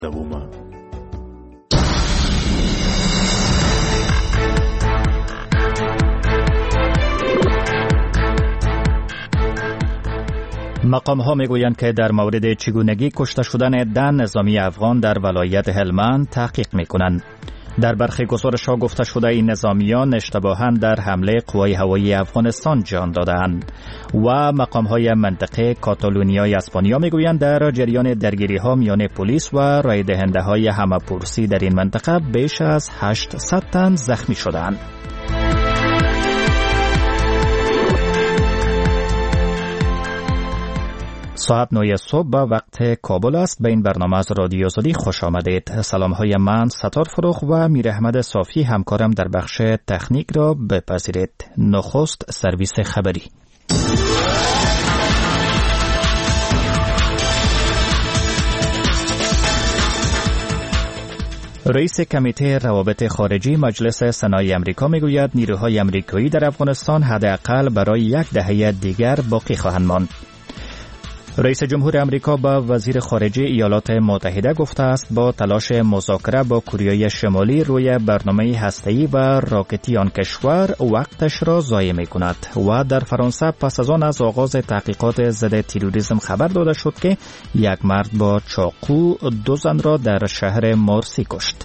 دوما مقام ها میگویند که در مورد چگونگی کشته شدن 10 نظامی افغان در ولایت هلمند تحقیق میکنند. در برخی گزارش ها گفته شده این نظامیان اشتباهاً در حمله قوای هوایی افغانستان جان دادند و مقام های منطقه کاتالونیای اسپانیا میگویند در جریان درگیری ها میان پلیس و رای دهنده های همه‌پرسی در این منطقه بیش از 800 تن زخمی شدند. ساعت 9 صبح به وقت کابل است. به این برنامه از رادیو آزادی خوش آمدید. سلام های من ستار فروخ و میر احمد صافی همکارم در بخش تکنیک را بپذیرید. نخست سرویس خبری. رئیس کمیته روابط خارجی مجلس سنای امریکا میگوید نیروهای امریکایی در افغانستان حداقل برای 1 دهه دیگر باقی خواهند ماند. رئیس جمهور امریکا با وزیر خارجه ایالات متحده گفته است با تلاش مذاکره با کره شمالی روی برنامه هسته‌ای و راکتی آن کشور وقتش را ضایع می‌کند و در فرانسه پس از آن از آغاز تحقیقات ضد تروریسم خبر داده شد که یک مرد با چاقو 2 زن را در شهر مارسی کشت.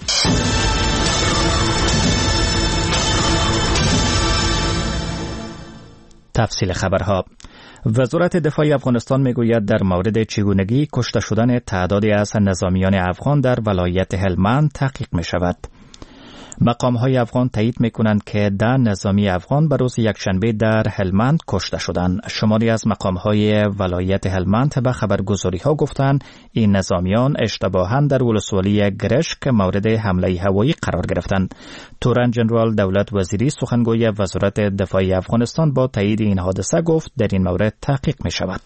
تفصیل خبرها. وزارت دفاع افغانستان میگوید در مورد چگونگی کشته شدن تعدادی از نظامیان افغان در ولایت هلمند تحقیق می شود. مقام های افغان تایید می کنند که 10 نظامی افغان به روز یکشنبه در هلمند کشته شدند. شماری از مقام های ولایت هلمند به خبرگزاری ها گفتند این نظامیان اشتباهاً در ولسوالی گرشک مورد حمله هوایی قرار گرفتند. تورن جنرال دولت وزیری سخنگوی وزارت دفاع افغانستان با تایید این حادثه گفت در این مورد تحقیق می شود.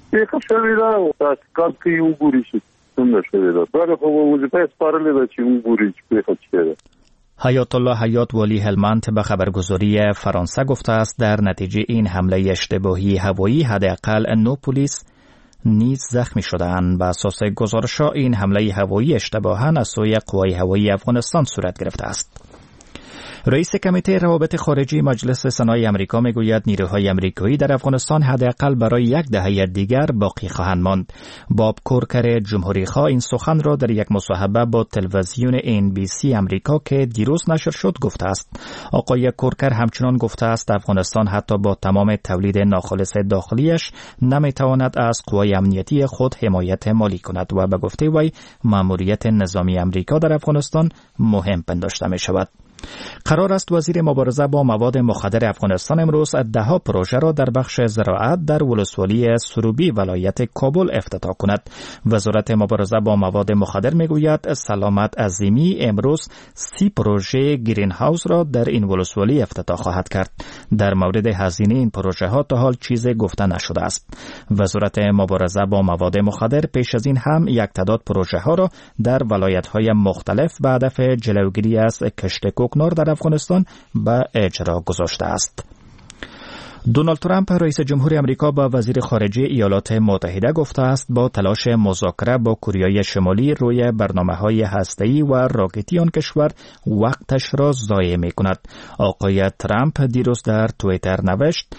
حیات الله حیات والی هلمند به خبرگزاری فرانسه گفته است در نتیجه این حمله اشتباهی هوایی حداقل 9 پلیس نیز زخمی شدند. بر اساس گزارش‌ها این حمله هوایی اشتباهاً از سوی قوای هوایی افغانستان صورت گرفته است. رئیس کمیته روابط خارجی مجلس سنای امریکا میگوید نیروهای امریکایی در افغانستان حداقل برای 1 دهه دیگر باقی خواهند ماند. باب کورکر جمهوری‌خواه این سخن را در یک مصاحبه با تلویزیون NBC امریکا که دیروز نشر شد گفته است. آقای کورکر همچنان گفته است افغانستان حتی با تمام تولید ناخالص داخلیش نمیتواند از قوای امنیتی خود حمایت مالی کند و به گفته وی ماموریت نظامی امریکا در افغانستان مهم پنداشته می شود. قرار است وزیر مبارزه با مواد مخدر افغانستان امروز 10 پروژه را در بخش زراعت در ولسوالی سروبی ولایت کابل افتتاح کند. وزارت مبارزه با مواد مخدر میگوید سلامت عظیمی امروز 30 پروژه گرین هاوس را در این ولسوالی افتتاح خواهد کرد. در مورد هزینه این پروژه ها تا حال چیزی گفته نشده است. وزارت مبارزه با مواد مخدر پیش از این هم یک تعداد پروژه ها را در ولایت های مختلف به هدف جلوگیری از کشت کوکنار در افغانستان به اجرا گذاشته است. دونالد ترامپ رئیس جمهور امریکا با وزیر خارجه ایالات متحده گفته است با تلاش مذاکره با کره شمالی روی برنامه‌های هسته‌ای و راکتی آن کشور وقتش را ضایع می‌کند. آقای ترامپ دیروز در توییتر نوشت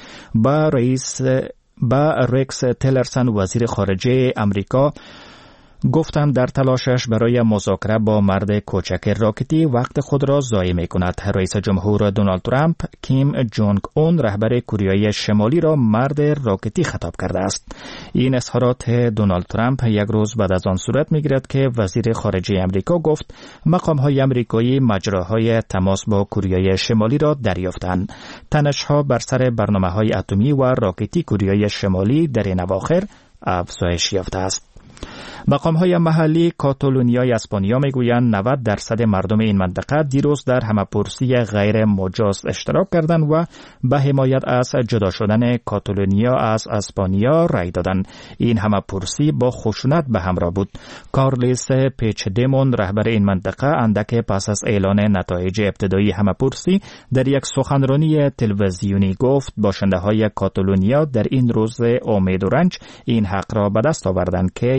با ریکس تیلرسن وزیر خارجه امریکا گفتم در تلاشش برای مذاکره با مرد کوچک راکتی وقت خود را ضایع می‌کند. رئیس جمهور دونالد ترامپ کیم جونگ اون رهبر کره شمالی را مرد راکتی خطاب کرده است. این اظهارات دونالد ترامپ یک روز بعد از آن صورت می‌گیرد که وزیر خارجه امریکا گفت مقام‌های امریکایی مجراهای تماس با کره شمالی را دریافتند. تنش‌ها بر سر برنامه‌های اتمی و راکتی کره شمالی در این اواخر افزایش یافته است. مقام‌های محلی کاتالونیای اسپانیا میگویند 90% مردم این منطقه دیروز در همه‌پرسی غیر مجاز اشتراک کردند و به حمایت از جدا شدن کاتالونیا از اسپانیا رای دادند. این همه‌پرسی با خشونت به همراه بود. کارلس پیچدمون رهبر این منطقه اندک پس از اعلان نتایج ابتدایی همه‌پرسی در یک سخنرانی تلویزیونی گفت باشنده‌های کاتالونیا در این روز امید و رنج این حق را به دست آوردند که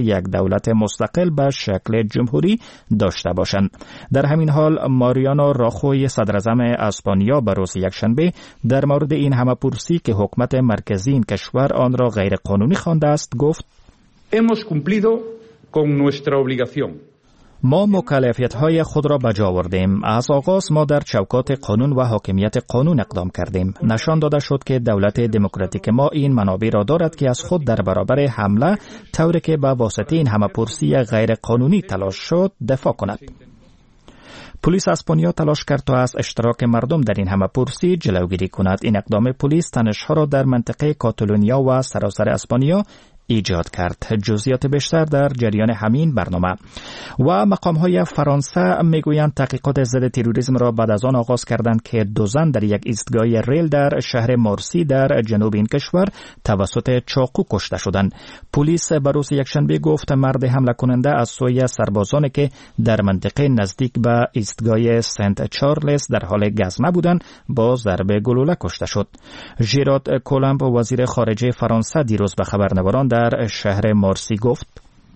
یک دولت مستقل به شکل جمهوری داشته باشند. در همین حال ماریانو راخوی صدراعظم اسپانیا به روز یکشنبه در مورد این همه‌پرسی که حکومت مرکزی این کشور آن را غیر قانونی خوانده است گفت: Hemos cumplido con nuestra obligación. ما مکلفیت‌های خود را بجا آوردیم. از آغاز ما در چوکات قانون و حاکمیت قانون اقدام کردیم. نشان داده شد که دولت دموکراتیک ما این منابع را دارد که از خود در برابر حمله طوری که به واسطه این همه‌پرسی غیر قانونی تلاش شد دفاع کند. پلیس اسپانیا تلاش کرد تا از اشتراک مردم در این همه‌پرسی جلوگیری کند. این اقدام پلیس تنش‌ها را در منطقه کاتالونیا و سراسر اسپانیا ایجاد کرد. جزئیات بیشتر در جریان همین برنامه. و مقام‌های فرانسه میگویند تحقیقات ضد تروریسم را بعد از آن آغاز کردند که 2 زن در یک ایستگاه ریل در شهر مارسی در جنوب این کشور توسط چاقو کشته شدند. پلیس به روز یکشنبه گفت مرد حمله کننده از سوی سربازانی که در منطقه نزدیک به ایستگاه سنت چارلز در حال گزمه بودند با ضربه گلوله کشته شد. ژیرارد کولمب وزیر خارجه فرانسه دیروز به خبرنگاران در شهر مارسی گفت: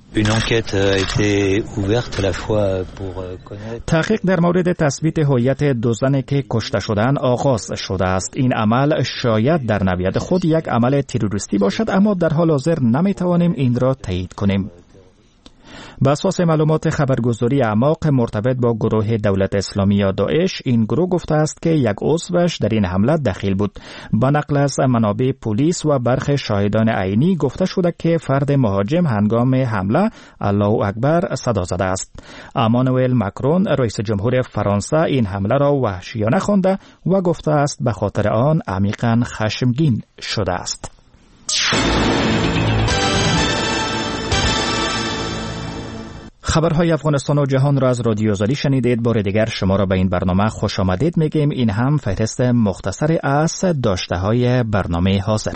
تحقیق در مورد تثبیت هویت 2 زن که کشته شدند آغاز شده است. این عمل شاید در نوید خود یک عمل تروریستی باشد، اما در حال حاضر نمیتوانیم این را تایید کنیم. بر اساس معلومات خبرگزاری اعماق مرتبط با گروه دولت اسلامی یا داعش، این گروه گفته است که یک عضوش در این حمله دخیل بود. با نقل از منابع پلیس و برخی شاهدان عینی گفته شده که فرد مهاجم هنگام حمله الله اکبر صدا زده است. امانوئل ماکرون رئیس جمهور فرانسه این حمله را وحشیانه خوانده و گفته است به خاطر آن عمیقاً خشمگین شده است. خبرهای افغانستان و جهان را از رادیو آزادی شنیدید. بار دیگر شما را به این برنامه خوش آمدید میگیم. این هم فهرست مختصر از داشته‌های برنامه حاضر.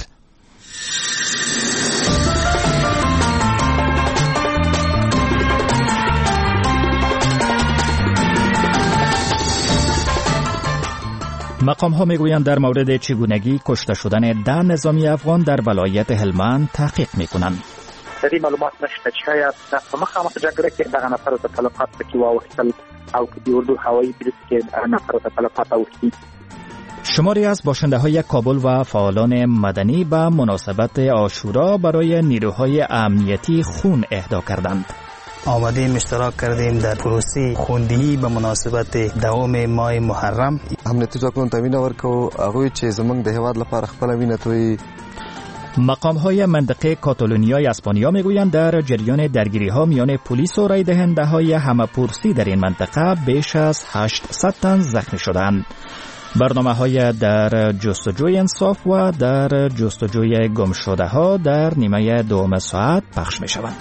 مقام ها میگویند در مورد چگونگی کشته شدن 10 نظامی افغان در ولایت هلمند تحقیق میکنند. دې معلومات نشته چې شاید په مخامخ جګړه کې دغه نفرو ته تلفات پکې واوښتل او که د اردو هوایي بریج کې نفرو ته تلفات اوښتي. شماری از باشنده‌های کابل و فعالان مدنی به مناسبت عاشورا برای نیروهای امنیتی خون اهدا کردند. آمدیم اشتراک کردیم در پروسه خونده‌ای به مناسبت دوام ماه محرم. هم نتیجه کوم تامین ورکو هغه چې زمونږ د هیواد لپاره خپل وینه توی. مقام‌های منطقه کاتالونیای اسپانیا میگویند در جریان درگیری‌ها میان پلیس و رای دهنده‌های همه‌پرسی در این منطقه بیش از 800 تن زخمی شدند. برنامه‌های در جستجوی انصاف و در جستجوی گمشده‌ها در نیمه دوم ساعت پخش می‌شوند.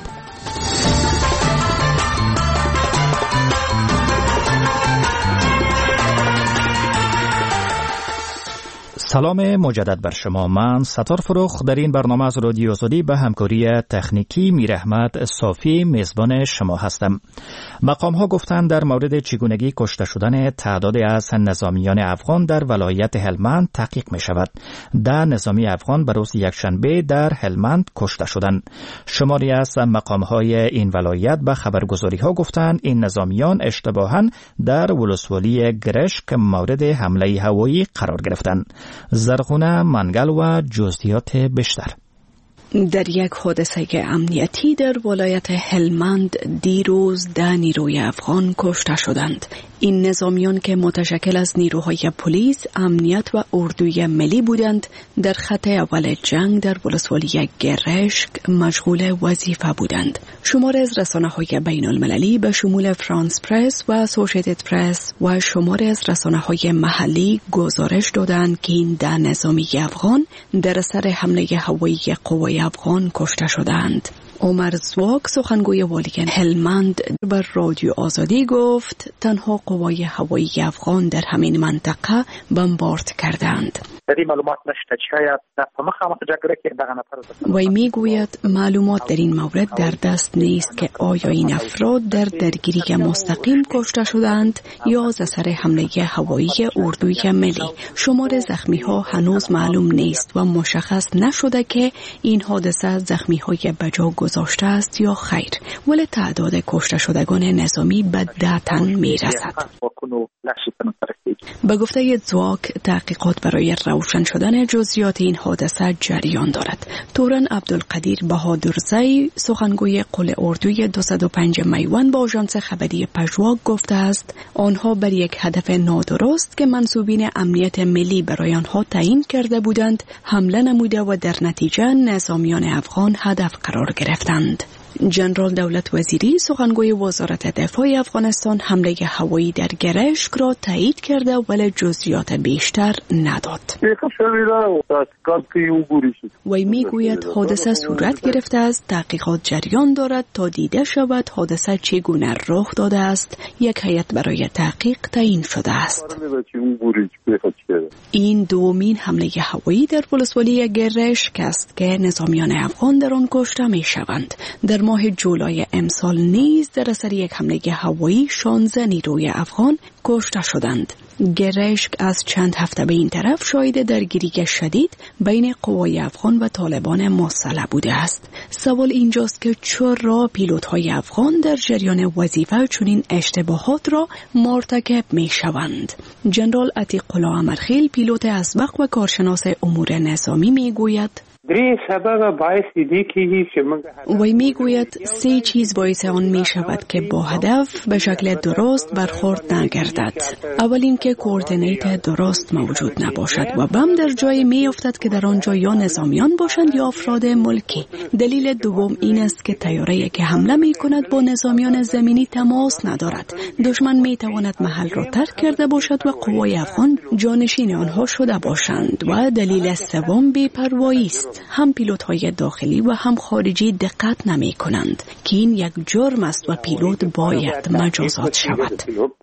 سلام مجدد بر شما. من ستار فروخ در این برنامه از رادیو آزادی به همکاری تکنیکی میراحمد صافی میزبان شما هستم. مقام ها گفتند در مورد چگونگی کشته شدن تعدادی از نظامیان افغان در ولایت هلمند تحقیق می شود. 10 نظامی افغان به روز یکشنبه در هلمند کشته شدند. شماری از مقام های این ولایت به خبرگزاری ها گفتند این نظامیان اشتباهاً در ولسوالی گرشک مورد حمله هوایی قرار گرفتند. زرغونه منگل و جزئیات بیشتر. در یک حادثه امنیتی در ولایت هلمند دیروز 10 نیروی افغان کشته شدند. این نظامیان که متشکل از نیروهای پلیس، امنیت و اردوی ملی بودند، در خط اول جنگ در ولسوالی گرشک مشغول وظیفه بودند. شمار از رسانه‌های بین المللی به شمول فرانس پرس و اسوسییتد پرس و شمار از رسانه‌های محلی گزارش دادند که این 10 نظامی افغان در اثر حمله هوایی قوای افغان کشته شدند. عمر زواک سخنگوی والی هلمند بر رادیو آزادی گفت تنها قوای هوایی افغان در همین منطقه بمبارد کردند. وی میگوید معلومات در این مورد در دست نیست که آیا این افراد در درگیری مستقیم کشته شدند یا از اثر حمله هوایی اردوی ملی. شمار زخمی ها هنوز معلوم نیست و مشخص نشده که این حادثه زخمی های بجا گذاشته گذاشته است یا خیر، ولی تعداد کشته شدگان نظامی به 10 تن می رسد. به گفته زواک، تحقیقات برای روشن شدن جزئیات این حادثه جریان دارد. توران عبدالقدیر بهادرزی، سخنگوی قل اردوی 205 میوان با آژانس خبری پژواک گفته است آنها بر یک هدف نادرست که منصوبین امنیت ملی برای آنها تعیین کرده بودند حمله نموده و در نتیجه نظامیان افغان هدف قرار گرفتند. جنرال دولت وزیری، سخنگوی وزارت دفاع افغانستان، حمله هوایی در گرشک را تایید کرده ولی جزئیات بیشتر نداد. وی میگوید حادثه صورت گرفته است، تحقیقات جریان دارد تا دیده شود حادثه چگونه رخ داده است. یک هیئت برای تحقیق تعیین شده است. این دومین حمله هوایی در ولسوالی گرشک است که نظامیان افغان در آن کشته میشوند. در ماه جولای امسال نیز در اثر یک حمله هوایی 16 نیروی افغان کشته شدند. گرشک از چند هفته به این طرف شاهد درگیری شدید بین قوای افغان و طالبان مسلح بوده است. سوال اینجاست که چرا پیلوت‌های افغان در جریان وظیفه چنین اشتباهات را مرتکب می‌شوند؟ جنرال عتیق الله امرخیل، پیلوت اسبق و کارشناس امور نظامی میگوید وی میگوید 3 چیز باعث آن می شود که با هدف به شکل درست برخورد نگردد. اول اینکه کوردینیت درست موجود نباشد و بم در جای می افتد که در آنجا یا نظامیان باشند یا افراد ملکی. دلیل دوم این است که طیاره‌ای که حمله می کند با نظامیان زمینی تماس ندارد. دشمن می تواند محل را ترک کرده باشد و قوای افغان جانشین آنها شده باشند. و دلیل سوم بی‌پروایی است. هم پیلوت‌های داخلی و هم خارجی دقت نمی‌کنند که این یک جرم است و پیلوت باید مجازات شود.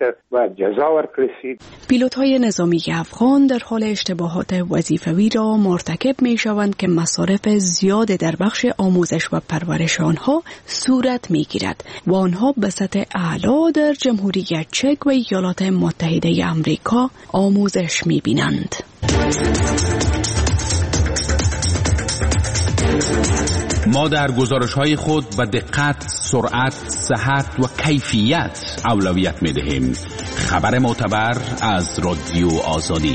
پیلوت‌های نظامی افغان در حال اشتباهات وظیفوی را مرتکب می‌شوند که مصارف زیاد در بخش آموزش و پرورش آنها صورت می‌گیرد و آنها به سطح اعلی در جمهوری چک و ایالات متحده آمریکا آموزش می‌بینند. ما در گزارش‌های خود به دقت، سرعت، صحت و کیفیت اولویت می‌دهیم. خبر معتبر از رادیو آزادی.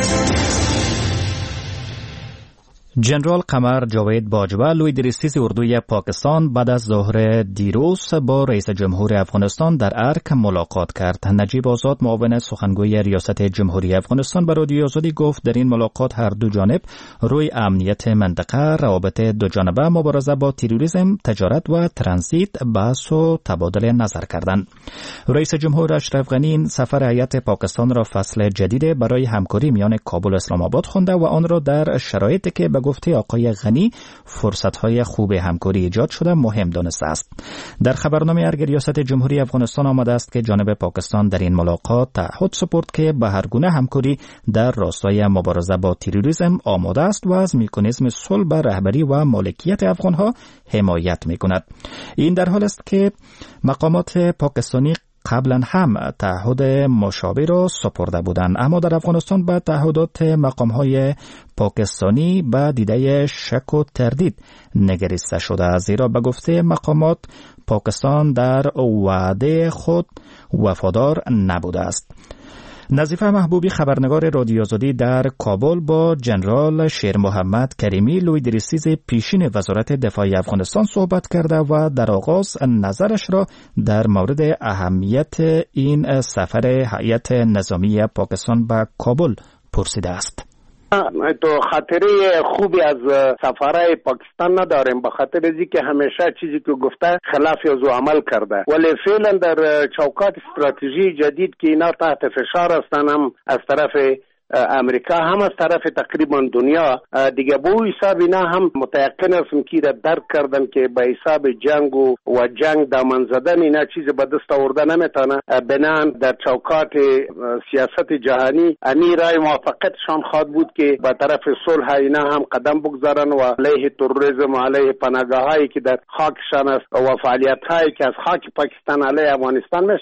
جنرال قمر جاوید باجوه، لوی درستیز اردوی پاکستان، بعد از ظهر دیروز با رئیس جمهور افغانستان در ارک ملاقات کرد. نجیب آزاد، معاون سخنگوی ریاست جمهوری افغانستان، به رادیو آزادی گفت در این ملاقات هر دو جانب روی امنیت منطقه، روابط دو جانبه، مبارزه با تروریسم، تجارت و ترانزیت بحث و تبادل نظر کردند. رئیس جمهور اشرف غنی سفر هیئت پاکستان را فصل جدید برای همکاری میان کابل و اسلام آباد خوانده و آن را در شرایطی که به گفته آقای غنی فرصت‌های خوب همکاری ایجاد شده مهم دانسته است. در خبرنامه ارگ ریاست جمهوری افغانستان آمده است که جانب پاکستان در این ملاقات تعهد سپرد که به هر گونه همکاری در راستای مبارزه با تروریسم آماده است و از مکانیزم صلح به رهبری و مالکیت افغان‌ها حمایت می‌کند. این در حال است که مقامات پاکستانی قبلا هم تعهد مشابه را سپرده بودند، اما در افغانستان به تعهدات مقام‌های پاکستانی به دیده شک و تردید نگریسته شده، زیرا به گفته مقامات پاکستان در وعده خود وفادار نبوده است. نظیفه محبوبی، خبرنگار رادیو آزادی در کابل، با جنرال شیر محمد کریمی، لوی درستیز پیشین وزارت دفاع افغانستان صحبت کرده و در آغاز نظرش را در مورد اهمیت این سفر هیئت نظامی پاکستان به کابل پرسیده است. تو خاطره خوبی از سفرهای پاکستان نداریم، به خاطر از اینکه همیشه چیزی که گفته خلاف از عمل کرده، ولی فعلا در چوکات استراتژی جدید که اینا تحت فشار هستن، هم از طرف امریکا هم از طرف تقریبا دنیا دیگه، به او حساب اینا هم متیقن هستم که درک کردن که به حساب جنگ و جنگ دامن زدن اینا چیز به دست آورده نمیتونه. بنان در چوکات سیاست جهانی امی رای موافقتشان خواهد بود که به طرف صلح اینا هم قدم بگذارن و علیه تروریسم و علیه پناهگاهایی که در خاکشان است و فعالیت هایی که از خاک پاکستان علیه افغانستان میشه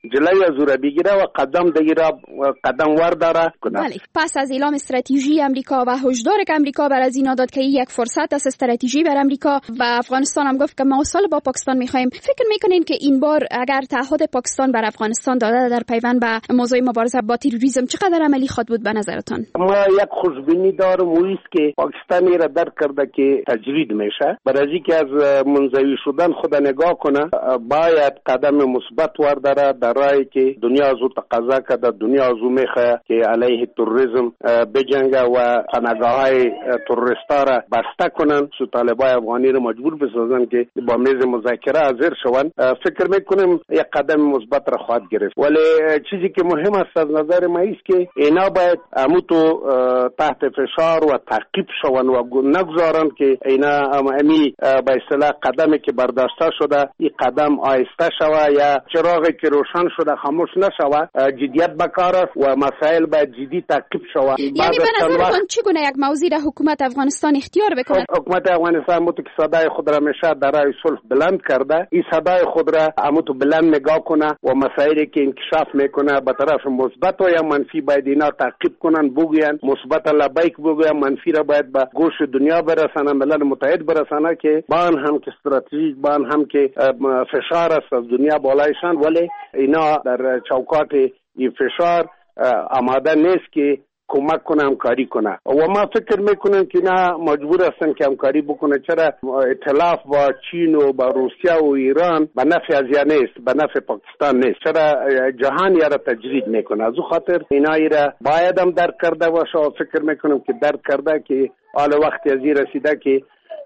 جلوی از او را بگیره و قدم دیگه قدم ورداره کنه. بله. پس از اعلام استراتژی امریکا و هشدار که امریکا بر از اینا داد که یک فرصت است استراتژی بر امریکا و افغانستان هم گفت که ما سال با پاکستان میخوایم، فکر میکنین که این بار اگر تعهد پاکستان بر افغانستان داده در پیوند به موضوع مبارزه با تروریسم چقدر عملی خواهد بود به نظرتان؟ ما یک خوشبینی دارم و است که پاکستان را درک کرده که تجرید میشه. برای اینکه از منزوی شدن خود نگاه کنه، باید قدم مثبت ورداره در راهی که دنیا از او تقاضا کرده، دنیا از او میخواد که علیه تروریسم بجنگه و پناهگاه‌های تروریستا را بسته کنن، سو طالبای افغانی را مجبور بسازن که با میز مذاکره حاضر شوند. فکر میکنم یک قدم مثبت را خواهد گرفت. ولی چیزی که مهم است از نظر ما است که اینا باید اموتو تحت فشار و تعقیب شوند و نگذارن که اینا امی به اصطلاح قدمی که برداشته شده این قدم آهسته شوه یا چراغی که روشن شده خاموش نشوه. جدیت بکار است و مسائل باید جدی تعقیب شوه. یعنی به نظرتون چگونه یک موضوع را حکومت افغانستان اختیار بکنه؟ حکومت افغانستان متو که صدای خود را میشه در راه صلح بلند کرده، این صدای خود را اموتو بلند نگاه کنه و مسائلی که انکشاف میکنه به طرف مثبت و یا منفی باید اینا تعقیب کنن، بگوین مثبت لبیک بگوین، منفی را باید به گوش دنیا برسانه، ملل متحد برسانه که بان هم که استراتژیک بان هم که فشار است از دنیا بالایشان، ولی اینا در چوکات این فشار آماده نیست که کمک کنه، همکاری کنه. و ما فکر میکنم که نه مجبور هستن که همکاری بکنه. چرا ائتلاف با چین و با روسیه و ایران به نفع ازیا نیست، به نفع پاکستان نیست. چرا جهان یاره تجرید میکنه. از او خاطر اینا ایره باید هم درک کرده باشه و فکر میکنم که درک کرده که حال وقتی از این رسیده که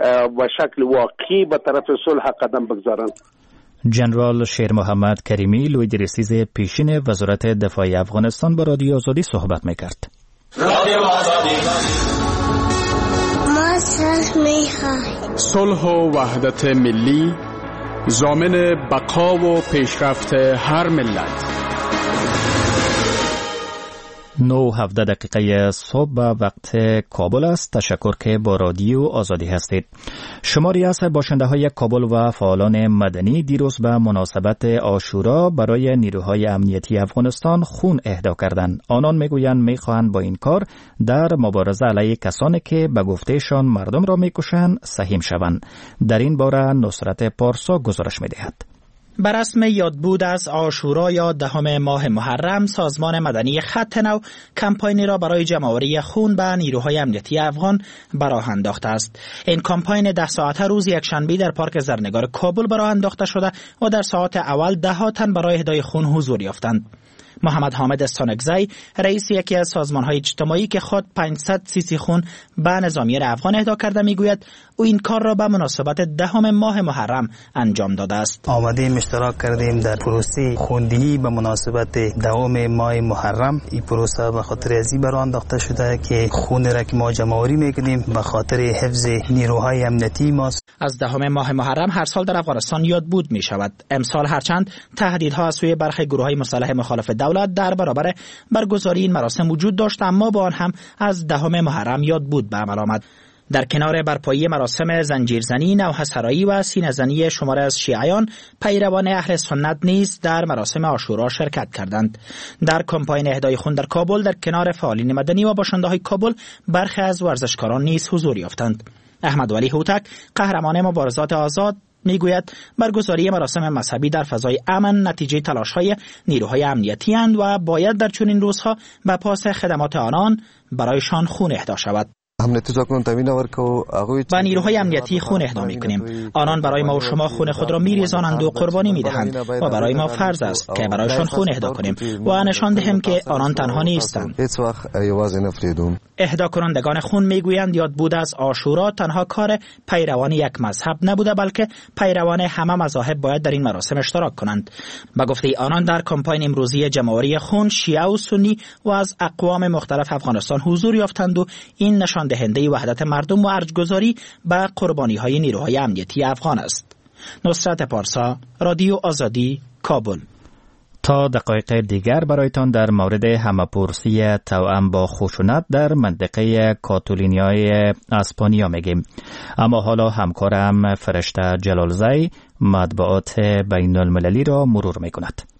به شکل واقعی به طرف صلح قدم بگذارن. جنرال شیر محمد کریمی لوی درسیز پیشین وزارت دفاع افغانستان با رادیو آزادی صحبت میکرد. ما صلح میخواهیم. صلح و وحدت ملی ضامن بقا و پیشرفت هر ملت. 9:17 دقیقه صبح به وقت کابل است. تشکر که با رادیو آزادی هستید. شماری از باشنده های کابل و فعالان مدنی دیروز به مناسبت عاشورا برای نیروهای امنیتی افغانستان خون اهدا کردند. آنان میگویند میخواهند با این کار در مبارزه علیه کسانی که به گفتهشان مردم را میکشند سهیم شوند. در این باره نصرت پارسا گزارش میدهد. بر رسم یادبود از عاشورا یا 10 ماه محرم، سازمان مدنی خط نو کمپاینی را برای جمع‌آوری خون به نیروهای امنیتی افغان به راه انداخته است. این کمپاین 10 ساعته روز یکشنبه در پارک زرنگار کابل به راه انداخته شده و در ساعات اول 10 تن برای اهدای خون حضور یافتند. محمد حامد استانکزی، رئیس یکی از سازمان‌های اجتماعی که خود 500 سیسی خون به نظامیان افغان اهدا کرده، میگوید او این کار را به مناسبت 10 ماه محرم انجام داده است. آمدیم اشتراک کردیم در پروسه خوندهی به مناسبت 10 ماه محرم. این پروسه به خاطر ازی برآ انداخته شده که خون را که ما جمع‌آوری می‌کنیم به خاطر حفظ نیروهای امنیتی ماست. از 10 ماه محرم هر سال در افغانستان یادبود می‌شود. امسال هرچند تهدیدها از سوی برخی گروه‌های مسلح مخالف دولت در برابر برگزاری این مراسم وجود داشت، اما با آن هم از 10 محرم یادبود به عمل آمد. در کنار برپایی مراسم زنجیرزنی، نوحه‌سرایی و سینه‌زنی شمار از شیعیان، پیروان اهل سنت نیز در مراسم عاشورا شرکت کردند. در کمپاین اهدای خون در کابل در کنار فعالین مدنی و باشنده‌های کابل، برخی از ورزشکاران نیز حضور یافتند. احمد ولی هوتک، قهرمان مبارزات آزاد، میگوید برگزاری مراسم مذهبی در فضای امن نتیجه تلاش‌های نیروهای امنیتی اند و باید در چنین روزها به پاس خدمات آنان برایشان خون اهدا شود. با نیروهای امنیتی خون اهدا می‌کنیم. آنان برای ما و شما خون خود را می‌ریزانند و قربانی می‌دهند و برای ما فرض است که برایشان خون اهدا کنیم و نشان دهیم که آنان تنها نیستند. اهدا کنندگان خون میگویند یادبود از عاشورا تنها کار پیروان یک مذهب نبوده، بلکه پیروان همه مذاهب باید در این مراسم اشتراک کنند. با گفته آنان در کمپاین امروزی جمع‌آوری خون شیعه و سنی و از اقوام مختلف افغانستان حضور یافتند و این نشان دهنده وحدت مردم و ارجگذاری به قربانی‌های نیروهای امنیتی افغان است. نصرت پارسا، رادیو آزادی، کابل. تا دقایق دیگر برایتان در مورد همه‌پرسی توأم با خشونت در منطقه کاتالونیای اسپانیا میگیم. اما حالا همکارم فرشته جلالزی مطبوعات بین المللی را مرور میکند.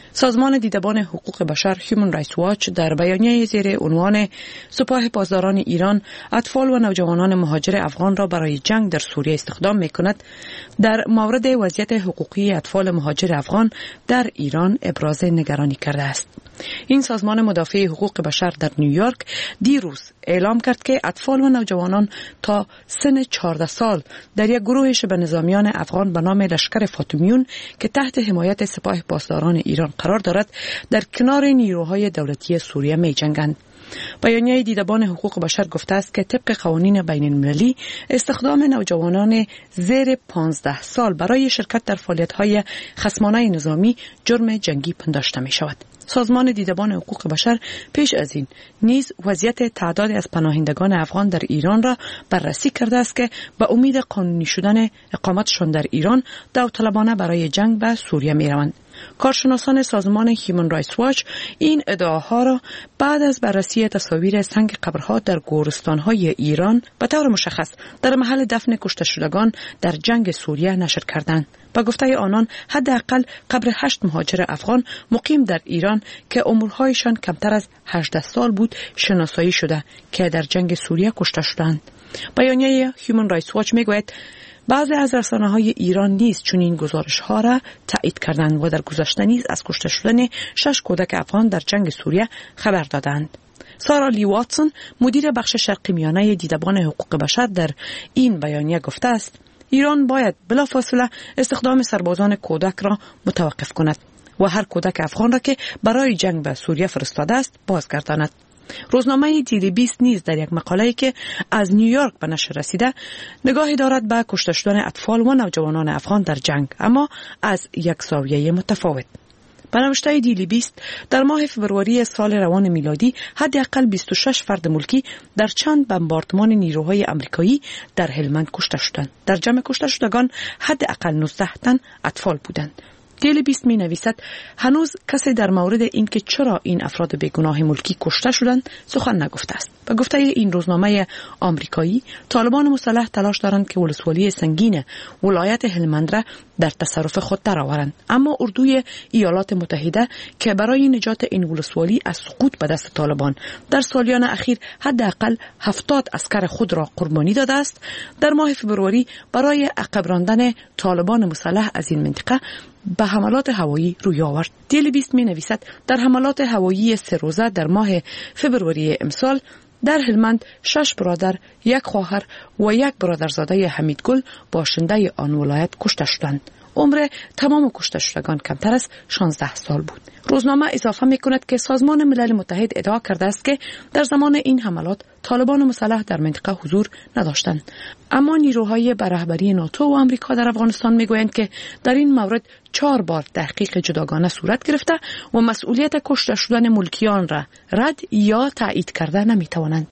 سازمان دیدبان حقوق بشر هیومن رایتس واچ در بیانیه زیر عنوان سپاه پاسداران ایران اطفال و نوجوانان مهاجر افغان را برای جنگ در سوریه استخدام می‌کند در مورد وضعیت حقوقی اطفال مهاجر افغان در ایران ابراز نگرانی کرده است. این سازمان مدافع حقوق بشر در نیویورک دیروز اعلام کرد که اطفال و نوجوانان تا سن 14 سال در یک گروه شبه نظامیان افغان به نام لشکر فاطمیون که تحت حمایت سپاه پاسداران ایران قرار دارد در کنار نیروهای دولتی سوریه می جنگند. بیانیه دیدبان حقوق بشر گفته است که طبق قوانین بین المللی استخدام نوجوانان زیر 15 سال برای شرکت در فعالیت‌های خصمانه نظامی جرم جنگی پنداشته می شود. سازمان دیدبان حقوق بشر پیش از این نیز وضعیت تعداد از پناهندگان افغان در ایران را بررسی کرده است که به امید قانونی شدن اقامتشان در ایران داوطلبانه برای جنگ به سوریه می روند. کارشناسان سازمان هیومن رایتس واچ این ادعاها را بعد از بررسی تصاویر سنگ قبرها در گورستان‌های ایران به طور مشخص در محل دفن کشته شدگان در جنگ سوریه نشر کردند. با گفته آنان حداقل قبر 8 مهاجر افغان مقیم در ایران که عمرهایشان کمتر از 18 سال بود شناسایی شده که در جنگ سوریه کشته شدند. بیانیه هیومن رایتس واچ میگوید بعضی از رسانه‌های ایران نیز چنین گزارش‌ها را تایید کردند و در گذشته نیز از کشته شدن 6 کودک افغان در جنگ سوریه خبر دادند. سارا لی واتسون مدیر بخش شرقی میانه دیدبان حقوق بشر در این بیانیه گفته است ایران باید بلافاصله استخدام سربازان کودک را متوقف کند و هر کودک افغان را که برای جنگ به سوریه فرستاده است بازگرداند. روزنامه دیلی 20 نیز در یک مقاله‌ای که از نیویورک به نشر رسیده نگاهی دارد به کشته شدن اطفال و نوجوانان افغان در جنگ، اما از یک زاویه متفاوت. به نوشته دیلی 20 در ماه فوریه سال روان میلادی حداقل 26 فرد ملکی در چند بمباردمان نیروهای آمریکایی در هلمند کشته شدند. در جمع کشته شدگان حداقل 19 تن اطفال بودند. دیلی 20 می نویسد هنوز کسی در مورد اینکه چرا این افراد بیگناه ملکی کشته شدند سخن نگفته است. به گفته این روزنامه آمریکایی طالبان مسلح تلاش دارند که ولسوالی سنگین ولایت هلمند را در تصرف خود درآورند، اما اردوی ایالات متحده که برای نجات این ولسوالی از سقوط به دست طالبان در سالیان اخیر حداقل 70 عسکر خود را قربانی داده است، در ماه فوریه برای عقب راندن طالبان مسلح از این منطقه به حملات هوایی روی آورد. دیلی 20 می نویسد در حملات هوایی 3 روزه در ماه فوریه امسال در هلمند 6 برادر، 1 خواهر و 1 برادرزاده حمیدگل باشنده آن ولایت کشته شدند. عمر تمام کشته شدگان کمتر از 16 سال بود. روزنامه اضافه می‌کند که سازمان ملل متحد ادعا کرده است که در زمان این حملات طالبان مسلح در منطقه حضور نداشتند، اما نیروهای به رهبری ناتو و آمریکا در افغانستان میگویند که در این مورد 4 بار تحقیق جداگانه صورت گرفته و مسئولیت کشته شدن ملکیان را رد یا تایید کرده نمی‌توانند.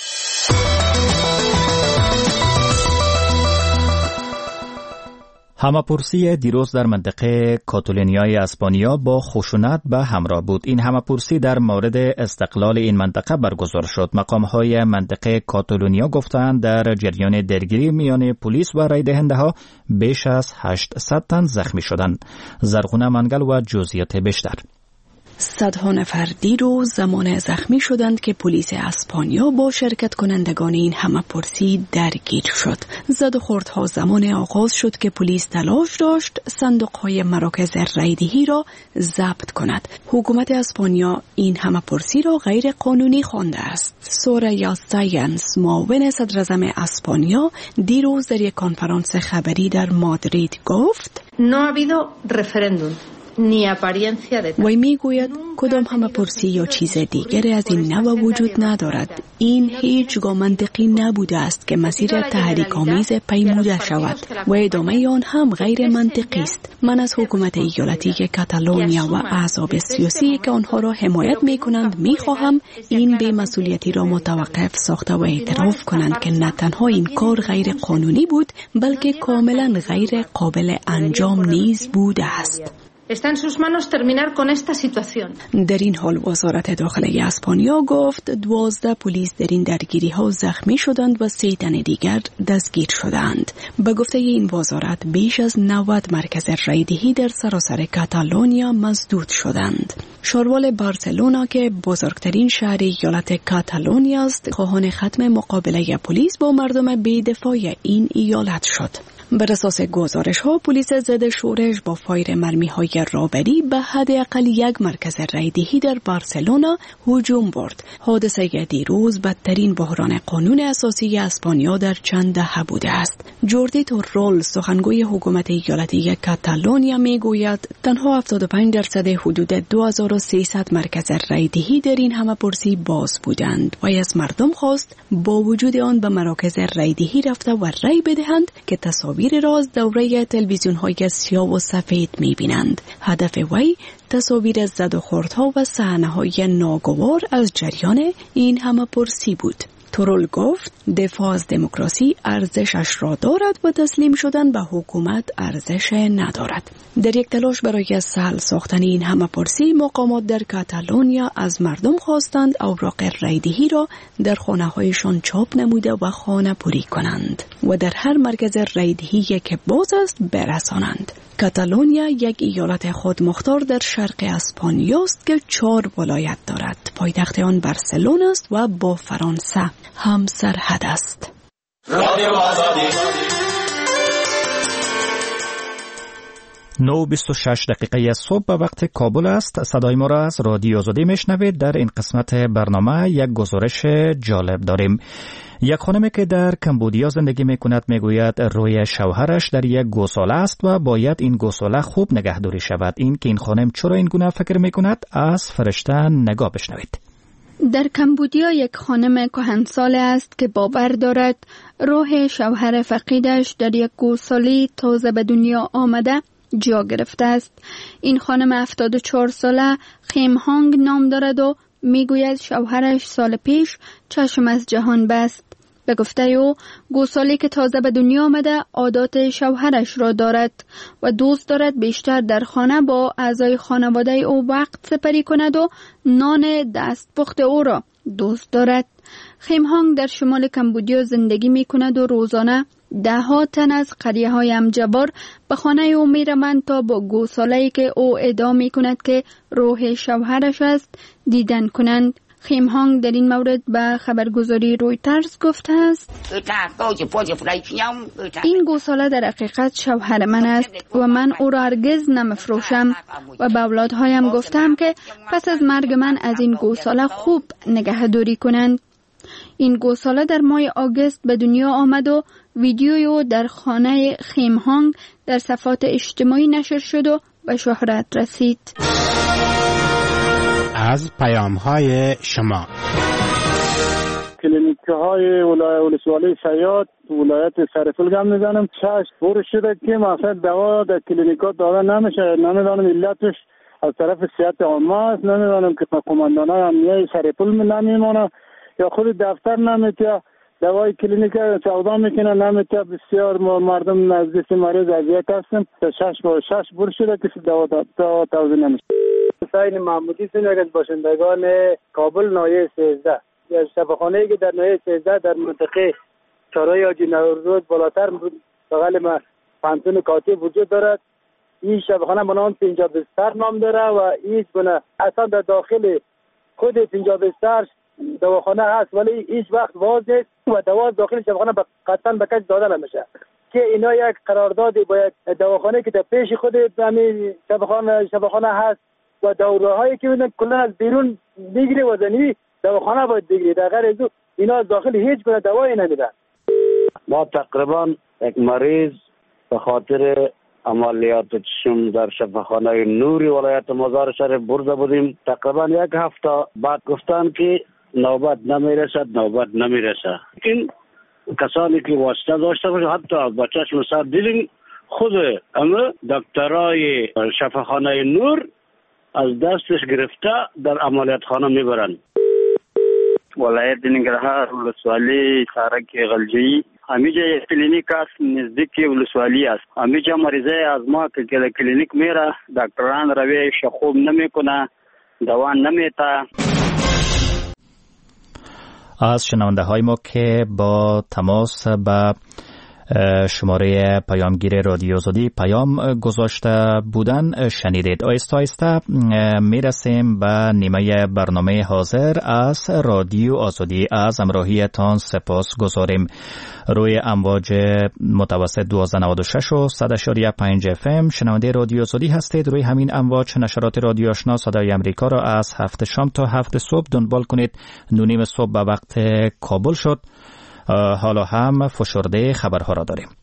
همه‌پرسی دیروز در منطقه کاتالونیای اسپانیا با خشونت به همراه بود. این همه‌پرسی در مورد استقلال این منطقه برگزار شد. مقام‌های منطقه کاتالونیا گفتند در جریان درگیری میان پلیس و رای دهنده‌ها بیش از 800 تن زخمی شدند. زرغونه منگل و جزئیات بیشتر. صدها نفر دیروز زمان زخمی شدند که پلیس اسپانیا با شرکت کنندگان این همه‌پرسی درگیر شد. زد و خوردها زمان آغاز شد که پلیس تلاش داشت صندوق‌های مراکز رایدهی را ضبط کند. حکومت اسپانیا این همه‌پرسی را غیر قانونی خوانده است. سوریا ساینس، معاون صدراعظم اسپانیا، دیروز در یک کنفرانس خبری در مادرید گفت: No ha habido referéndum. وی میگوید کدام همه‌پرسی یا چیز دیگر از این نوع وجود ندارد. این هیچگاه منطقی نبوده است که مسیر تحریک‌آمیز پیموده شود و ادامه آن هم غیر منطقی است. من از حکومت ایالتی که کاتالونیا و احزاب سیاسی که آنها را حمایت می‌کنند می‌خواهم این بی‌مسئولیتی را متوقف ساخته و اعتراف کنند که نه تنها این کار غیر قانونی بود بلکه کاملا غیر قابل انجام نیز بوده است. Está en sus manos terminar con esta situación. در این حال وزارت داخلی اسپانیا گفت 12 پلیس در این درگیری ها زخمی شدند و 3 تن دیگر دستگیر شدند. به گفته این وزارت بیش از 90 مرکز رایدهی در سراسر کاتالونیا مسدود شدند. شوروال بارسلونا که بزرگترین شهر ایالت کاتالونیا است، خواهان ختم مقابله پلیس با مردم بی‌دفاع این ایالت شد. بر اساس گزارش ها پلیس ضد شورش با فایر مرمی های رابری به حداقل 1 مرکز رایدهی در بارسلونا هجوم برد. حادثه دیروز بدترین بحران قانون اساسی اسپانیا در چند دهه بوده است. جوردی تورول سخنگوی حکومت ایالتی کاتالونیا میگوید تنها 75% حدود 2300 مرکز رایدهی در این همه پرسی باز بودند و از مردم خواست با وجود آن به مراکز رایدهی رفته و رای بدهند که تصاویر را از دوره تلویزیون های سیاه و سفید می بینند. هدف وی تصاویر زد و خوردها و صحنه های ناگوار از جریان این همه پرسی بود. تورول گفت دفاع از دموکراسی ارزشش را دارد و تسلیم شدن به حکومت ارزش ندارد. در یک تلاش برای سهل ساختن این همه پرسی، مقامات در کاتالونیا از مردم خواستند اوراق رایدهی را در خانه هایشان چاپ نموده و خانه پوری کنند و در هر مرکز رایدهی که باز است برسانند. کاتالونیا یک ایالت خودمختار در شرق اسپانیا است که 4 ولایت دارد. پایتخت آن بارسلونا است و با فرانسه هم سرحد است. 9:26 دقیقه صبح به وقت کابل است. صدای ما را از رادیو آزادی میشنوید. در این قسمت برنامه یک گزارش جالب داریم. یک خانمی که در کمبودیا زندگی میکند میگوید روی شوهرش در یک گوساله است و باید این گوساله خوب نگهداری شود. این که این خانم چرا این گونه فکر میکند از فرشته نگاه بشنوید. در کمبودیا یک خانم کهنساله است که باور دارد روح شوهر فقیدش در یک گوساله تازه به دنیا آمده جا گرفته است. این خانم 74 ساله خیم هانگ نام دارد و میگوید شوهرش سال پیش چشم از جهان بست. به گفته او گوساله که تازه به دنیا آمده عادات شوهرش را دارد و دوست دارد بیشتر در خانه با اعضای خانواده او وقت سپری کند و نان دستپخت او را دوست دارد. خیم هانگ در شمال کمبودیا زندگی می کند و روزانه 10 تن از قریه های امجبار به خانه او می روند تا با گوساله‌ای که او ادعا می کند که روح شوهرش است دیدن کنند. خیم هانگ در این مورد به خبرگزاری رویترز گفته است این گوساله در حقیقت شوهر من است و من او را هرگز نمیفروشم و به اولادهایم گفتم که پس از مرگ من از این گوساله خوب نگهداری کنند. این گوساله در ماه آگوست به دنیا آمد و ویدیوی او در خانه خیم هانگ در صفحات اجتماعی نشر شد و به شهرت رسید. از پیام‌های شما کلینیک‌های ولسوالی سیاد ولایت سرپل میزنم 6 برش شده که مثلا دوا در کلینیک‌ها داده نمیشه. نمیدونم علتش از طرف صحت عامه است. نمیدونم که قماندانای امنیه سرپل نمیمونه یا خود دفتر نمیتونه دوای کلینیک سودا میکنه نمیتونه. بسیار مردم نزدیک مریض اذیت هستن. 6 برش شده که دوا توزیع نمیشه. حسین محمودی از باشندگان کابل ناحیه 13 یا شفاخانه‌ای که در ناحیه 13 در منطقه چهارراه حاجی نوروز بالاتر بغل ما پانتون کاتب وجود دارد. این شفاخانه به نام 50 بستر نام داره و هیچ گونه اصلا در داخل خود 50 بستر دواخانه هست ولی هیچ وقت باز نیست و دوا داخل شفاخانه قطعا به کسی داده نمیشه که اینا یک قراردادی با یک دواخانه که در پیش خود همین شفاخانه هست و داروهایی که میدن کلا از بیرون میگیره و زنی دواخانه باید بگیره. در غیر از اینا داخل هیچ گونه دوایی نمیدن. ما تقریبا یک مریض به خاطر عملیات چشم در شفاخانه نوری ولایت مزار شریف برده بودیم. تقریبا 1 هفته بعد گفتن که نوبت نمیرسه. این کسانی که واسطه داشته باشه حتی با چشم سر دیدیم خود اما دکترای شفاخانه نور از دستش گرفته در عملیات خانه میبرند. ولایت ننگرهار ولسوالی سارک غلجی همینجا کلینیک است نزدیک ولسوالی است. همینجا مریضه از ما که کلینیک میره دکتران رویش خوب نمیکنه، دوا نمیده. از شنونده های ما که با تماس به شماره پیامگیر رادیو آزادی پیام گذاشته بودن شنیدید. آیسته آیسته میرسیم به نیمه برنامه حاضر از رادیو آزادی. از همراهی تان سپاس گذاریم. روی امواج متوسط 1296 و 100.5 FM شنونده رادیو آزادی هستید. روی همین امواج نشرات رادیو آشنا صدای امریکا را از 7 شام تا 7 صبح دنبال کنید. 9:30 صبح به وقت کابل شد. حالا هم فشرده خبرها را داریم.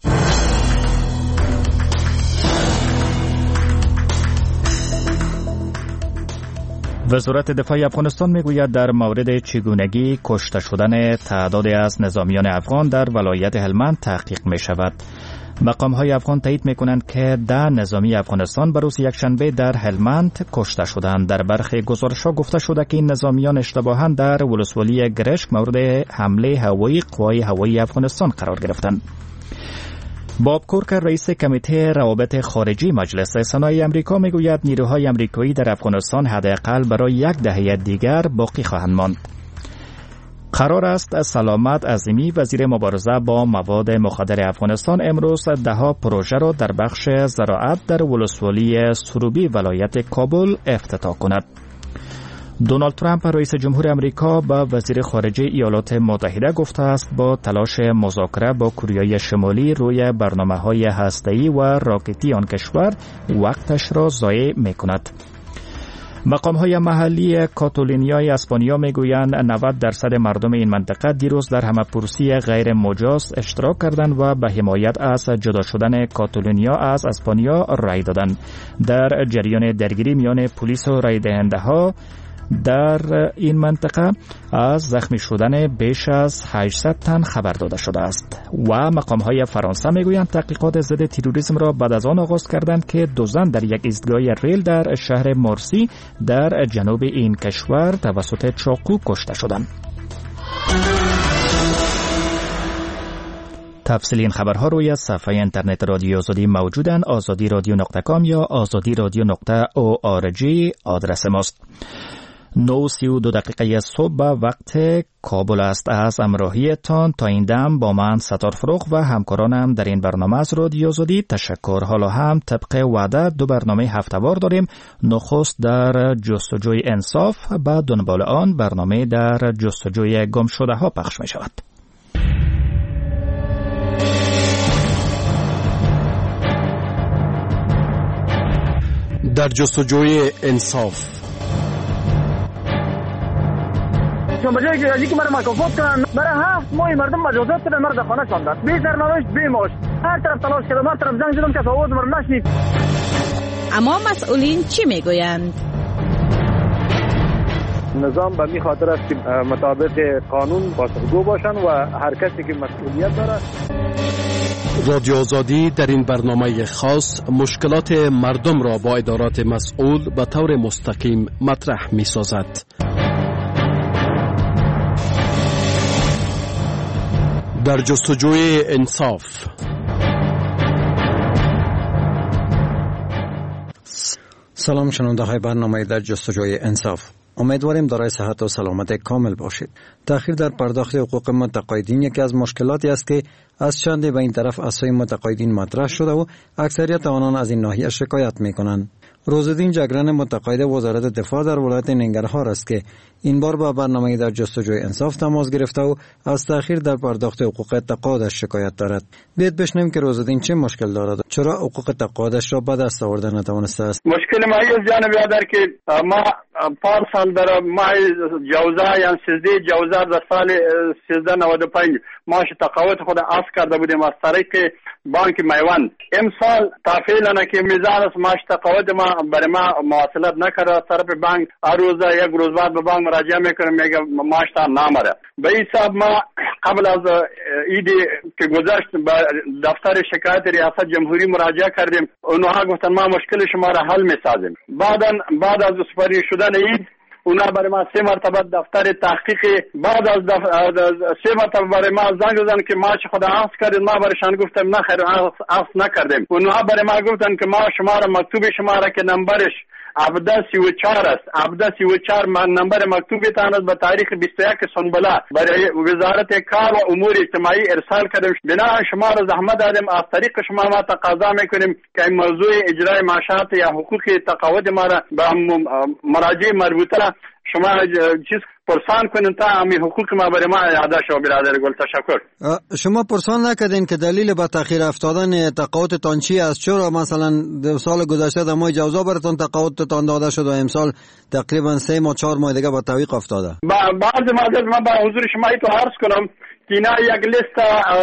وزارت دفاع افغانستان میگوید در مورد چگونگی کشته شدن تعدادی از نظامیان افغان در ولایت هلمند تحقیق می شود. مقام‌های افغان تایید می‌کنند که 10 نظامی افغانستان به روز یکشنبه در هلمند کشته شدند. در برخی گزارش‌ها گفته شده که این نظامیان اشتباهاً در ولسوالی گرشک مورد حمله هوایی قوای هوایی افغانستان قرار گرفتند. باب کورکر رئیس کمیته روابط خارجی مجلس سنای امریکا میگوید نیروهای امریکایی در افغانستان حداقل برای 1 دهه دیگر باقی خواهند ماند. قرار است سلامت عظیمی وزیر مبارزه با مواد مخدر افغانستان امروز 10 پروژه را در بخش زراعت در ولسوالی سروبی ولایت کابل افتتاح کند. دونالد ترامپ رئیس جمهور امریکا به وزیر خارجه ایالات متحده گفته است با تلاش مذاکره با کره شمالی روی برنامه‌های هسته‌ای و راکتی آن کشور وقتش را ضایع می‌کند. مقام‌های محلی کاتالونیای اسپانیا میگویند 90% مردم این منطقه دیروز در همه‌پرسی غیر مجاز اشتراک کردند و به حمایت از جدا شدن کاتالونیا از اسپانیا رای دادند. در جریان درگیری میان پلیس و رای دهنده‌ها در این منطقه از زخمی شدن بیش از 800 تن خبر داده شده است. و مقام‌های فرانسه میگویند تحقیقات ضد تروریسم را بعد از آن آغاز کردند که 2 زن در یک ایستگاه ریل در شهر مارسی در جنوب این کشور توسط چاقو کشته شدند. تفصیل این خبرها روی صفحه اینترنت رادیو آزادی موجودند. azadiradio.com یا azadiradio.org آدرس ماست. 9:32 صبح به وقت کابل است. از همراهیتان تا این دم با من ستار فروغ و همکارانم در این برنامه از رادیو آزادی تشکر. حالا هم طبق وعده 2 برنامه هفته‌وار داریم. نخست در جستجوی انصاف، بعد دنبال آن برنامه در جستجوی گم شده ها پخش می شود. در جستجوی انصاف. بجای که ازی که مرا مکافات کنن برای 7 ماه مردم مجازات کردن، مرا در خانه شاندن، بی سرنوشت بی معاش. هر طرف تلاش کردم، هر طرف زنگ زدم که آواز مرا نشنید. اما مسئولین چی میگویند؟ نظام به می خاطر است که مطابق قانون پاسخگو باشند و هر کسی که مسئولیت دارد. رادیو آزادی در این برنامه خاص مشکلات مردم را با ادارات مسئول به طور مستقیم مطرح می سازد. در جستجوی انصاف. سلام شنونده های برنامه در جستجوی انصاف. امیدواریم دارای صحت و سلامت کامل باشید. تأخیر در پرداخت حقوق متقاعدین یکی از مشکلاتی است که از چندی به این طرف از سوی متقاعدین مطرح شده و اکثریت آنان از این ناحیه شکایت می‌کنند. روزالدین جگرن متقاعد وزارت دفاع در ولایت ننگرهار است که این بار با برنامه در جستجوی انصاف تماس گرفته و از تأخیر در پرداخت حقوق تقاعدش شکایت دارد. بیایید بشنویم که روزالدین چه مشکل دارد، چرا حقوق تقاعدش را به دست آورده نتوانسته است. مشکل ما از جانب برادر که ما پارسال در ماه جوزا یعنی 13 جوزا در سال 1395 معاش تقاعد خود از کرده بودیم از طریق بانک میوند. امسال تا فعلا که میزان است معاش تقاعد ما برای ما مواصلت نکرده از طرف بانک. هر روز یک روز بعد به بانک مراجعه میکنیم میگه معاش تا نامره. به حساب ما قبل از عید که گذشت به دفتر شکایت ریاست جمهوری مراجعه کردیم. اونها گفتن ما مشکل شما را حل میسازیم. بعد از سپری شدن عید اونا برای ما 3 مرتبه دفتر تحقیق بعد از 3 مرتبه برای ما زنگ زدن که ما چه خدا عکس کردید. ما برایشان گفتم نه خیر عکس نکردیم. اونا برای ما گفتن که ما شما را مکتوب شما را که نمبرش 1734 است، 1734 نمبر مکتوبتان است به تاریخ 21 سنبله برای وزارت کار و امور اجتماعی ارسال کردیم. بنا شما را زحمت دادیم، از طریق شما ما تقاضا میکنیم که این موضوع اجرای معاشات یا حقوق تقاعد ما را به مراجع مربوطه شما چیز پرسان کنین تا همین حقوق ما برای ما ادا شو. برادر گل تشکر. شما پرسان نکردین که دلیل به تاخیر افتادن تقاعدتان چی است؟ چرا مثلا 2 سال گذشته در ماه جوزا براتون تقاعدتان داده شد و امسال تقریبا 3 ماه 4 ماه دیگه با تعویق افتاده؟ بعض معذرت من با حضور شما تو عرض کنم که اینا یک لیست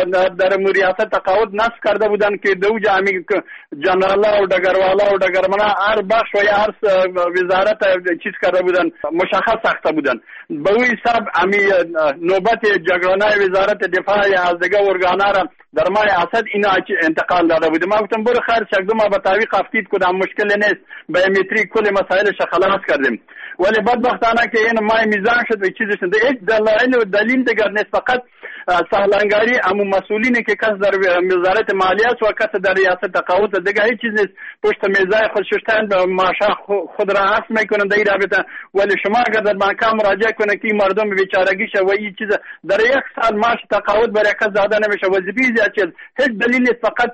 در ریاست تقاعد نصب کرده بودن که دو جامعه جنرالا و ډګروالا و ډګرمنا هر بخش و یا هر وزارت چیز کرده بودن، مشخص ساخته بودن. به اون حساب امی نوبت جگرانای وزارت دفاع یا از دیگه ارگانا را در ماه اسد اینا انتقال داده بود. ما گفتم برو خیر شکدو ما به تعویق افتید کدام مشکل نیست، بایومتریک کل مسائلش خلاص کردیم. ولی بدبختانه که این ماه میزان شد و چیزی شد. هیچ دلیل دیگر نیست، فقط سهلنگاری امو مسئولینی که کس در وزارت مالیه است و کس در ریاست تقاعد دیگه هیچ چیز نیست. پشت میزای خود ششتن به معاش خود را حذف میکنن در رابطه. ولی شما اگر در بانک مراجعه کنه که مردم بیچارگی شه و این چیز در 1 سال معاش تقاعد برای کس داده نمیشه، وظیفه زیاد چیز هیچ دلیل نیست، فقط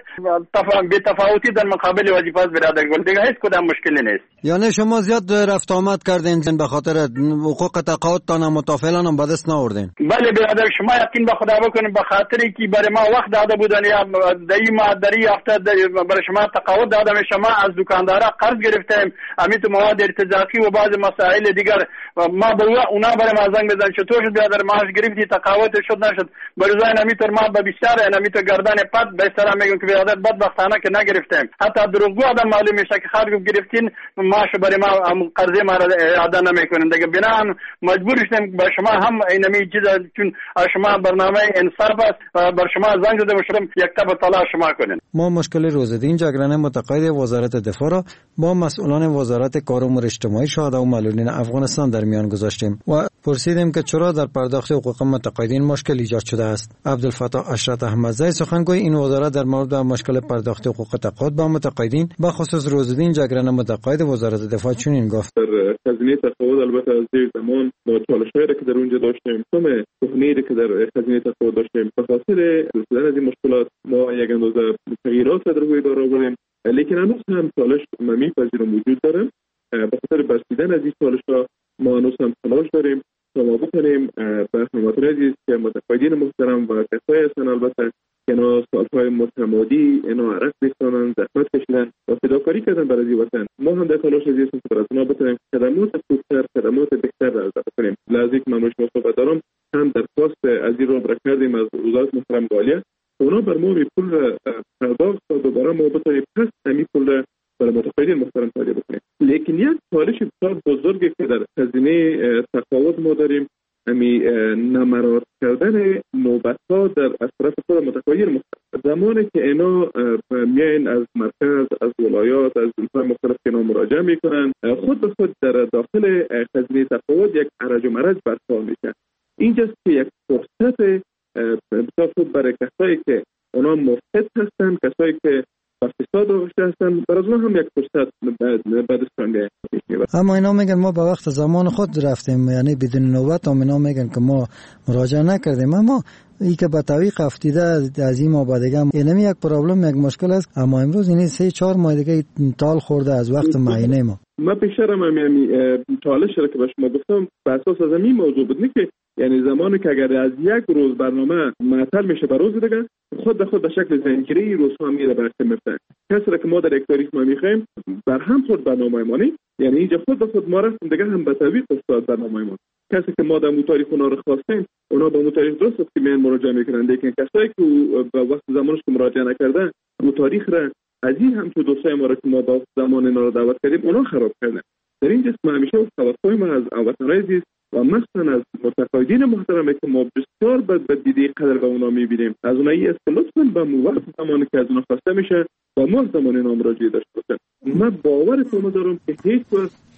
بی تفاوتی در مقابل وظیفه است. برادر گل دیگه هیچ کدام مشکلی نیست. یعنی شما زیاد رفت آمد کردین به خاطر حقوق تقاعدتان متفعلا هم به دست نآوردین؟ بله برادر، شما یقین به خدا بکنید به خاطری که برای ما وقت داده بودن یا دری هفته برای شما تقاعد داده میشه. ما از دکاندارا قرض گرفتیم امیت مواد ارتزاقی و بعض مسائل دیگر. ما اونا برای ما زنگ بزنن چطور شد برادر معاش گرفتی تقاعد شد نشد؟ برای امیت ما به بیشتر امیت گردن پد به سلام میگم که برادر بدبختانه که نگرفتیم. حتی دروغگو آدم معلوم میشه که خرج گرفتین معاش برای ما قرض ما را ادا نمیکنن دیگه. بنا مجبور شدیم با شما هم اینمی چیز چون شما برنامه انصاف است بر شما زنگ زده باشم یک تب طلا شما کنین. ما مشکل روزدین جگرانه متقاعد وزارت دفاع را با مسئولان وزارت کار و امور اجتماعی شاهد و معلولین افغانستان در میان گذاشتیم و پرسیدیم که چرا در پرداخت حقوق متقاعدین مشکل ایجاد شده است. عبدالفتاح اشرت احمدزی سخنگوی این وزارت در مورد مشکل پرداخت حقوق تقاعد با متقاعدین به خصوص روزدین جگرانه متقاعد وزارت دفاع چنین گفت: در خزینه تقاعد البته از دیر زمان ما چالش‌هایی که در اونجا داشتیم، کم تخمینی که در خزینه تقاعد داشتیم، به خاطر رسیدن از این مشکلات ما یک اندازه تغییرات در روی اداره آوردیم، لیکن هنوز هم چالش میپذیرم وجود داره. به خاطر بسیدن از این چالش‌ها ما هنوز هم تلاش داریم تا ما بتونیم به هموطنان عزیز که متقاعدین محترم و کسایی هستن البته که اینا سالهای متمادی اینا عرق ریختن، زحمت کشیدن و فداکاری کردن برای وطن، ما هم در تلاش هستیم که برای اونا بتونیم خدمات خوبتر، خدمات بهتر را ارائه کنیم. لازم من شما صحبت دارم هم درخواست از این رو کردیم از وزارت محترم مالیه، اونا بر ما پول پرداخت و دوباره ما بتونیم پس همین پول برای متقاعدین محترم تادیه بکنیم. لیکن یک چالش بسیار بزرگی که در خزینه تقاعد ما داریم همین نمرات کردن نوبت‌ها در از طرف خود متقاعدین محترم. زمانی که اینا میاین از مرکز، از ولایات، از جنبه‌های مختلف که اینا مراجعه میکنن، خود به خود در داخل خزینه تقاعد یک حرج و مرج برپا میشه. اینجاست که یک فرصت بسیار خوب برای کسایی که اونا مفقد هستن، کسایی که اقتصاد داشته هستن، برای اونا هم یک فرصت بعد از میاد. اما اینا میگن ما به وقت زمان خود رفتیم، یعنی بدون نوبت. اینا میگن که ما مراجعه نکردیم. اما ای که به تعویق افتیده از این ماه دیگه اینم یک پرابلم، یک مشکل است. اما امروز این 3-4 ماه دیگه تال خورده از وقت معینه ما پیشرم یعنی چالش را که به شما گفتم به اساس از این موضوع بود که یعنی زمانی که اگر از یک روز برنامه معطل میشه به روز دیگه خود به خود به شکل زنجیره روزها میره برسه میفته. کسی را که ما در یک تاریخ ما میخوایم بر هم خود برنامه مانی، یعنی اینجا خود به خود ما رفتیم دیگه هم به تعویق افتاد برنامه ما. کسی که ما در اون تاریخ اونا رو خواستیم اونا با اون تاریخ درست است که میان مراجعه میکنن، لیکن کسایی که به وقت زمانش که مراجعه نکردن اون تاریخ را از این هم تو دوستای ما را که ما با زمان اینا رو دعوت کردیم اونا خراب کردن. در این جسم همیشه توقع ما از هموطنان عزیز و مثلا از متقاعدین محترمه که ما بسیار به دیده قدر به اونا میبینیم، از اونایی است که لطفاً به وقت زمانی که از اونا خواسته میشه با ما زمان اینا مراجعه داشته باشن. من باورتون دارم که هیچ وقت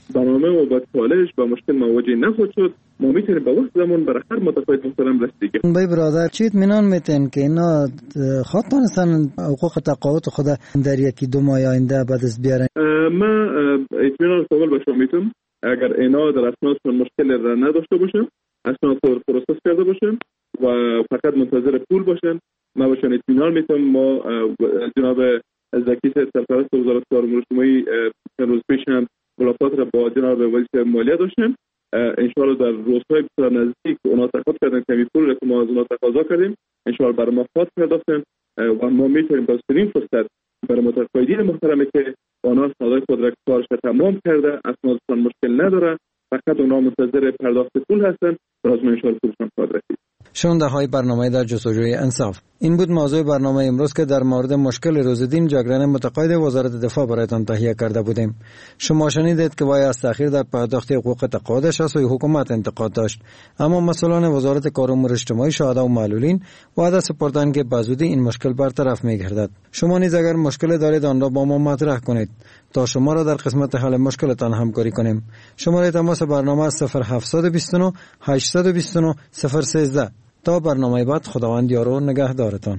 برنامه و با چالش با مشکل مواجه نخواهد شد. ما میتونیم به وقت زمان برای هر متقاعد محترم رسیدگی. بای برادر چی اطمینان میتین که اینا خود تونستن حقوق تقاعد خود در یکی دو ماه آینده به دست بیارن؟ من اطمینان قابل به شما میتونم اگر اینا در اسنادشون مشکل را نداشته باشن، اسناد پروسس کرده باشن و فقط منتظر پول باشن، ما باشن اطمینان میتونم. ما جناب زکی سرپرست وزارت کار امور اجتماعی چند روز پیش هم ملاقات را با جناب وزیر مالیه داشتیم. انشاءالله در روزهای بسیار نزدیک اونا تقاضا کردن کمی پول را که ما از اونا تقاضا کردیم، انشاءالله برای ما خواست پرداختن و ما میتونیم با سرین فرصت برای متقاعدین محترمی که آنها اسنادهای خود را کارش تمام کرده، اسنادشان مشکل نداره، فقط اونا منتظر پرداخت پول هستن، باز ما انشاءالله پولشان خواهد رسید. شنونده های برنامه در جستجوی انصاف، این بود موضوع برنامه امروز که در مورد مشکل روزالدین جاگران متقاعد وزارت دفاع برایتان تهیه کرده بودیم. شما شنیدید که وی از تأخیر در پرداخت حقوق تقاعدش از سوی حکومت انتقاد داشت، اما مسئولان وزارت کار امور اجتماعی شهدا و معلولین وعده سپردند که بزودی این مشکل برطرف می‌گردد. شما نیز اگر مشکل دارید آن را با ما مطرح کنید تا شما را در قسمت حل مشکلتان همکاری کنیم. شماره تماس برنامه 0729 829 013. تا برنامه بعد، خداوند یار و نگهدارتان.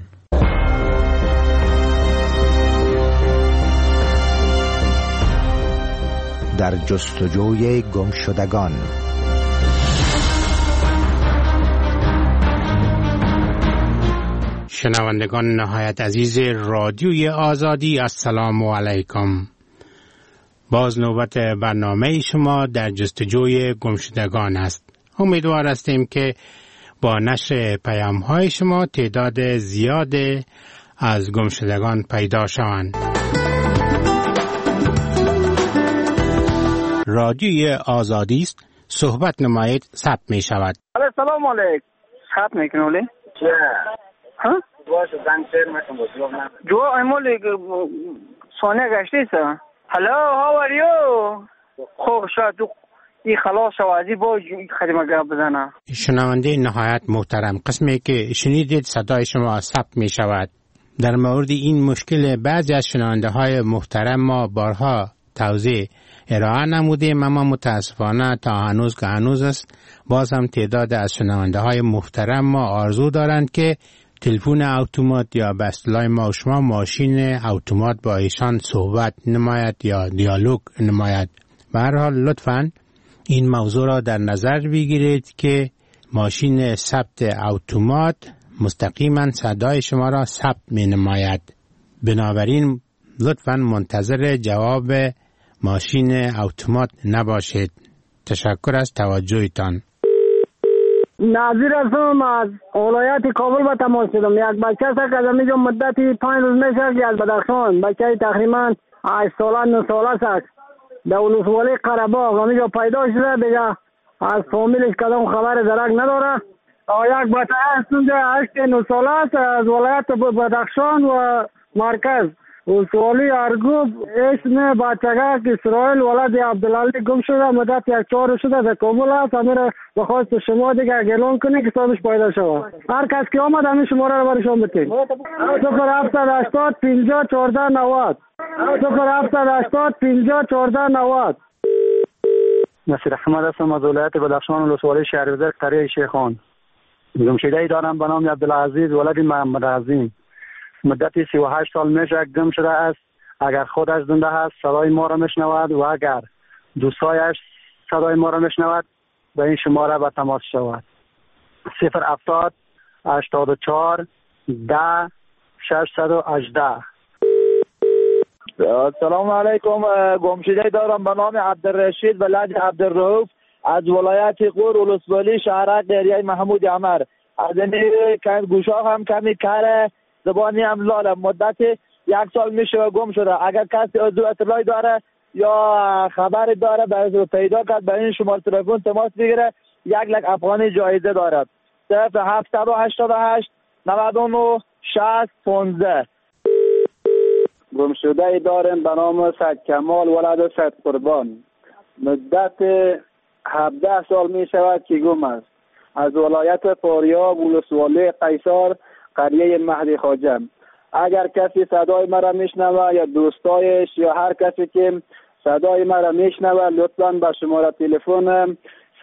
در جستجوی گمشدگان. شنوندگان نهایت عزیز رادیوی آزادی، السلام علیکم. باز نوبت برنامه شما در جستجوی گمشدگان است. امیدوار هستیم که با نشر پیام‌های شما تعداد زیاد از گمشدگان پیدا شوند. رادیوی آزادی است، صحبت نمایید، ثبت می شود. سلام علیکم. ثبت میکنه ولی؟ چه؟ ها؟ باشه زنگ شیر میکنم بسیار نه. جو ایمولی ثانیه گشتی سا. هلو how are you؟ خوب شد این خلاص شوازی با خدمه گپ بزنه. شنونده نهایت محترم، قسمی که شنیدید صدای شما ثبت می شود. در مورد این مشکل بعضی از شنونده های محترم ما بارها توضیح ارائه نمودیم، اما متاسفانه تا هنوز که هنوز است، باز هم تعداد از شنونده های محترم ما آرزو دارند که تلفن اتومات یا به اصطلاح ما و شما ماشین اتومات با ایشان صحبت نماید یا دیالوگ نماید. به هر حال لطفاً این موضوع را در نظر بگیرید که ماشین ثبت اتومات مستقیما صدای شما را ثبت می نماید. بنابراین لطفاً منتظر جواب ماشین اتومات نباشید. تشکر از توجهتان. ناظر هستم از ولایت کابل به تماس شدم. یک بچه است که از اینجا مدتی 5 روز میشه که از بدخشان، بچه تقریبا 8 ساله 9 ساله است، در ولسوالی قره‌باغ اینجا پیدا شده. دیگه از فامیلش کدام خبر درک نداره. یک بچه است اونجا 8 9 ساله است از ولایت بدخشان و مرکز ولسوالی ارگوب. اسم بچگاه اسرائیل ولد عبدالعلی گم شده، مدت 1-4 شده در کابل است. همین بخواست شما دیگه اعلام کنی که صاحبش پیدا شود. هر کس که آمد همین شماره رو برای شما بتین. 0780 50 14 90 0780 50 14 90. نصیر احمد هستم از ولایت بدخشان ولسوالی شهرزاد قریه شیخان. گمشده‌ای دارم به نام عبدالعزیز ولد محمد عظیم. مدتی 38 سال میشه گم شده است. اگر خودش زنده است صدای ما را میشنود و اگر دوستایش صدای ما را میشنود به این شماره به تماس شود. 070 84 10 618. سلام علیکم. گمشده دارم به نام عبدالرشید ولد عبدالرؤوف از ولایت غور ولسوالی شهرک دریای محمود عمر. از این گوشا هم کمی کار زبانی هم لالم. مدت 1 سال میشه گم شده. اگر کسی از اطلاعی داره یا خبری داره برای پیدا کرد به این شماره تلفن تماس بگیره. 1 لک افغانی جایزه دارد. 0788 99 60 15. گمشده داریم به نام سید کمال ولد سید قربان. مدت 17 سال می شود که گم است. از ولایت فاریاب ولسوالی قیصر قریه مهدی خواجه. اگر کسی صدای مرا میشنوه یا دوستایش یا هر کسی که صدای مرا میشنوه لطفاً به شماره تلفن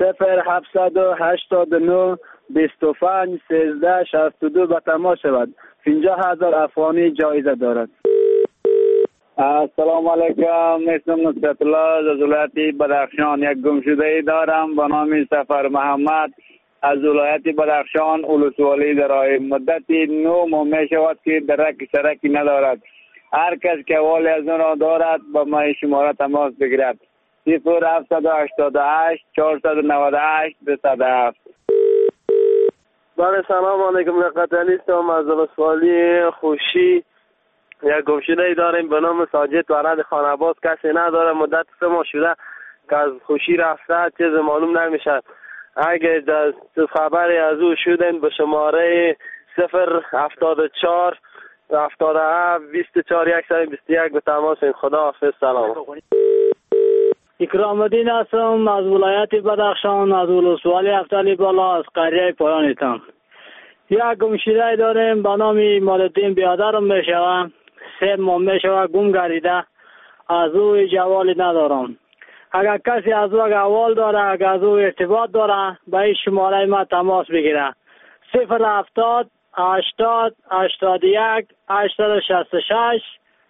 0789 25 13 62 به تماس شود. 50,000 افغانی جایزه دارد. السلام علیکم، اسمم نصرت الله از ولایت بدخشان. یک گمشده دارم به نام سفر محمد از ولایت بدخشان ولسوالی دارای. مدتی 9 ماه می شود که درک سرکی ندارد. هر کس که حوالی از اون را دارد با ما شماره تماس بگیرد. 0788 498 207. بله سلام علیکم، لقت علی هستم از ولسوالی خوشی. یک گمشده داریم به نام ساجد ورد خانباز. کسی نداره، مدت 3 ماه شده که از خوشی رفته، چیز معلوم نمیشه. اگه خبری از او شدن به شماره 074 77 24 121 به تماس. خدا حافظ. سلام. اکرام الدین هستم از ولایت بدخشان از ولسوالی افتالی بالا از قریه پایانیتان. یک گمشده داریم به نام مالدین بیادرم میشوه. 3 ماه میشوه گم گردیده، از او جوالی ندارم. اگر کسی از او احوال داره، اگر از او ارتباط داره به این شماره ما تماس بگیره. 070 80 81 866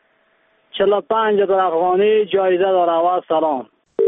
45,000 افغانی جایزه داره. و سلام.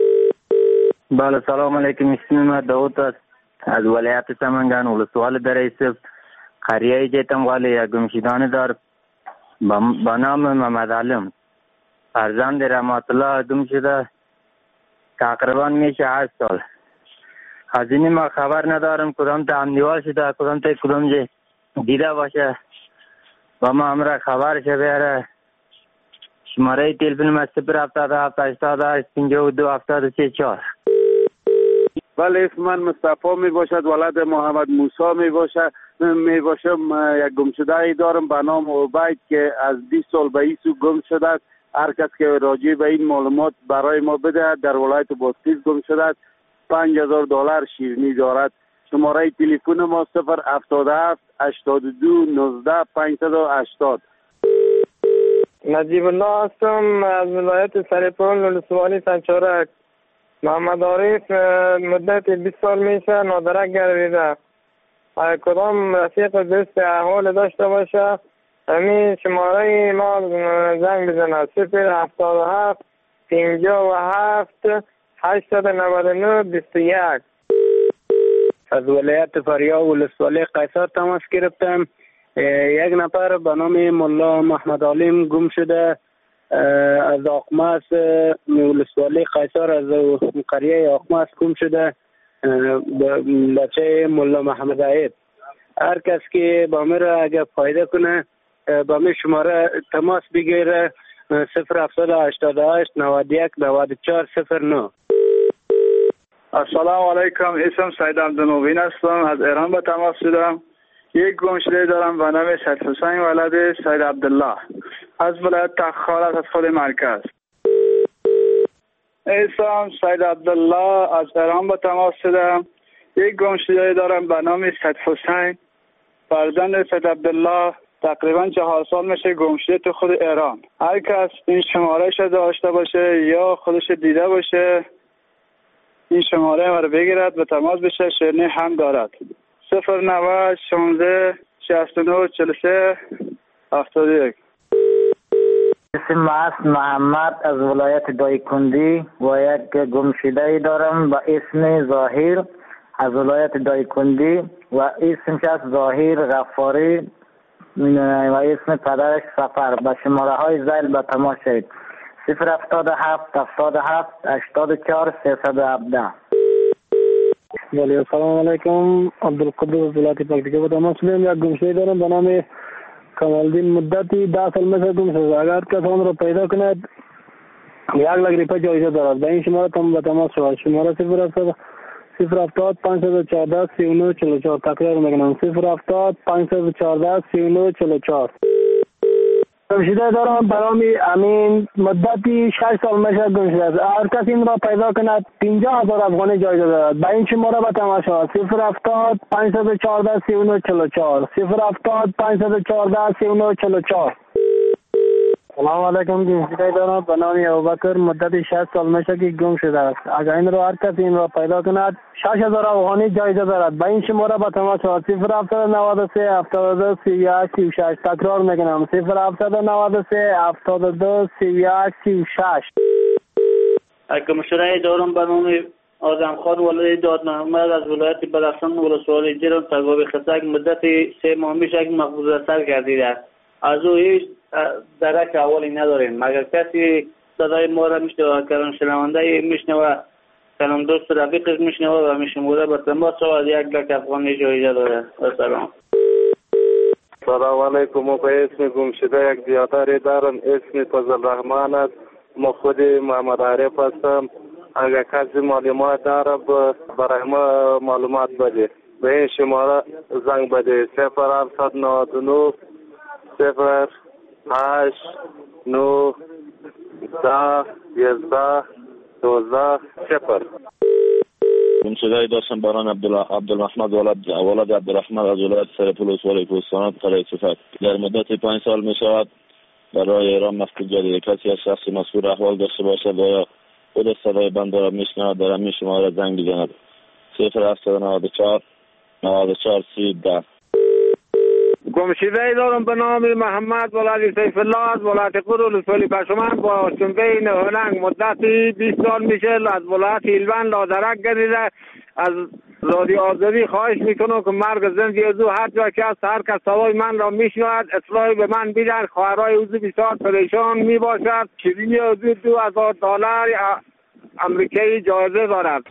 بله سلام علیکم، اسم من داود است از ولایت سمنگان ولسوالی دره سب قریه جیتم والی. یک گمشدانه دار با نام محمد علم فرزند رحمت الله گم شده. تقریبا میشه 8 سال. از این ما خبر ندارم کدام تا امنیوال شده، کدام تا کدام جه دیده باشه با ما همراه خبر شه بیاره. شماره تلفن ما 077 88 52 73 4. بله اسم من مصطفی می باشد، ولد محمد موسی می باشد. یک گمشده دارم به نام عبید که از 20 سال به ایسو گم شده. هر کس که راجع به این معلومات برای ما بده. در ولایت بادغیس گم شده. $5,000 شیرینی دارد. شماره تلفن ما 077 82 19 580. نجیب الله هستم از ولایت سرپل ولسوالی سنچارک. محمد عارف مدت 20 سال میشه نادرک گردیده. کدام رفیق دوست احوال داشته باشه همین شماره ما زنگ بزنه. 077 57 899 21. از ولایت فاریاب ولسوالی قیصر تماس گرفتم. یک نفر به نام ملا محمد علیم گم شده از آقماس ولسوالی قیصر، از قریه آقماس گم شده. بچه ملا محمد عید. هر کس که با من را اگر فایده کنه با من شماره تماس بگیره. 078 91 94 09. السلام علیکم، اسم سید عبدالمبین هستم از ایران به تماس شدم. یک گمشده دارم به نام سید حسین ولد سید عبدالله از ولایت تخارات از خود مرکز. اسم سید عبدالله از ایران به تماس شدم. یک گمشده دارم به نام سید حسین فرزند سید عبدالله. تقریبا 4 سال میشه گمشده تو خود ایران. هر کس این شماره شده داشته باشه یا خودش دیده باشه این شماره ما رو بگیرد و تماس بشه. شیرینی هم دارد. 090 16 69 43 71. اسم است محمد از ولایت دایکندی و یک گمشده دارم با اسم ظاهر از ولایت دایکندی و اسمش از ظاهر غفاری و اسم پدرش سفر. به شماره های زیل به تماس شوید. 077 77 84 317. بله سلام علیکم، عبدالقدوس ولایت پکتیکا به تماس شدم. یک گمشده دارم به نام کمالدین مدتی 10 سال مثل گم شده. اگر کس آن را پیدا کند 1,00,000 جایزه دارد. به این شماره به تماس شود. شماره 070 514 39 44. تکرار میکنم 070 514 39 44. گمشده دارم به نام امین مدتی 6 سال میشه گم شده است. هر کس این را پیدا کند 50,000 افغانی جایزه دارد. به این شماره به تماس شود. 070 514 39 44. 070 514 39 44. سلام علیکم. گمشده دارم به نام ابوبکر، مدت 6 سال میشه که گم شده است. اگر این رو هر کسی این را پیدا کند 6000 افغانی جایزه دارد. به این شماره به تماس 0793 72 38 36. تکرار میکنم 0793 72 38 36. گمشده دارم به نام آدمخان ولد داد محمد از ولایت بدخشان ولسوالی جرم تگاب خطک. مدت 3 ماه میشه که مقبوضه سر گردیده است. از او هیچ درک اولی نداریم. مگر کسی صدای ما را میشنوه، کلام شنونده میشنوه، کلام دوست رفیقش میشنوه و میشنوه به تماس و 1 لک افغانی جایزه داره. سلام. سلام علیکم. ما به اسم گمشده یک زیاداری دارم. اسم فضل رحمان است. ما خود محمد عارف هستم. اگر کسی معلومات داره برای ما معلومات بده. به این شماره زنگ بده 0799 08 9 10 11 12 0. گمشده داشتم بران عبدالمحمد ولد عبدالرحمن از ولایت سرپل ولسوالی کوهستان قلعه صفت. در مدت 5 سال می شود برای ایران مفقود گردیده. کسی از شخص مسئول احوال داشته باشد و یا خود صدای بنده را میشنود در همین شماره زنگ بزند 0794 94 30 10. گمشده دارم به نام محمد ولد سیف الله از ولایت قور ولسوالی پشمن با شنبه نهنگ. مدتی 20 سال میشه از ولایت هلمند لادرک گردیده. از رادیو آزادی خواهش میکنم که مرگ زندگی از او هر جا که است هر کس صدای من را میشنود اطلاعی به من بدن. خواهرای او بسیار پریشان میباشد. شیرینی از او $2000 امریکایی جایزه دارد.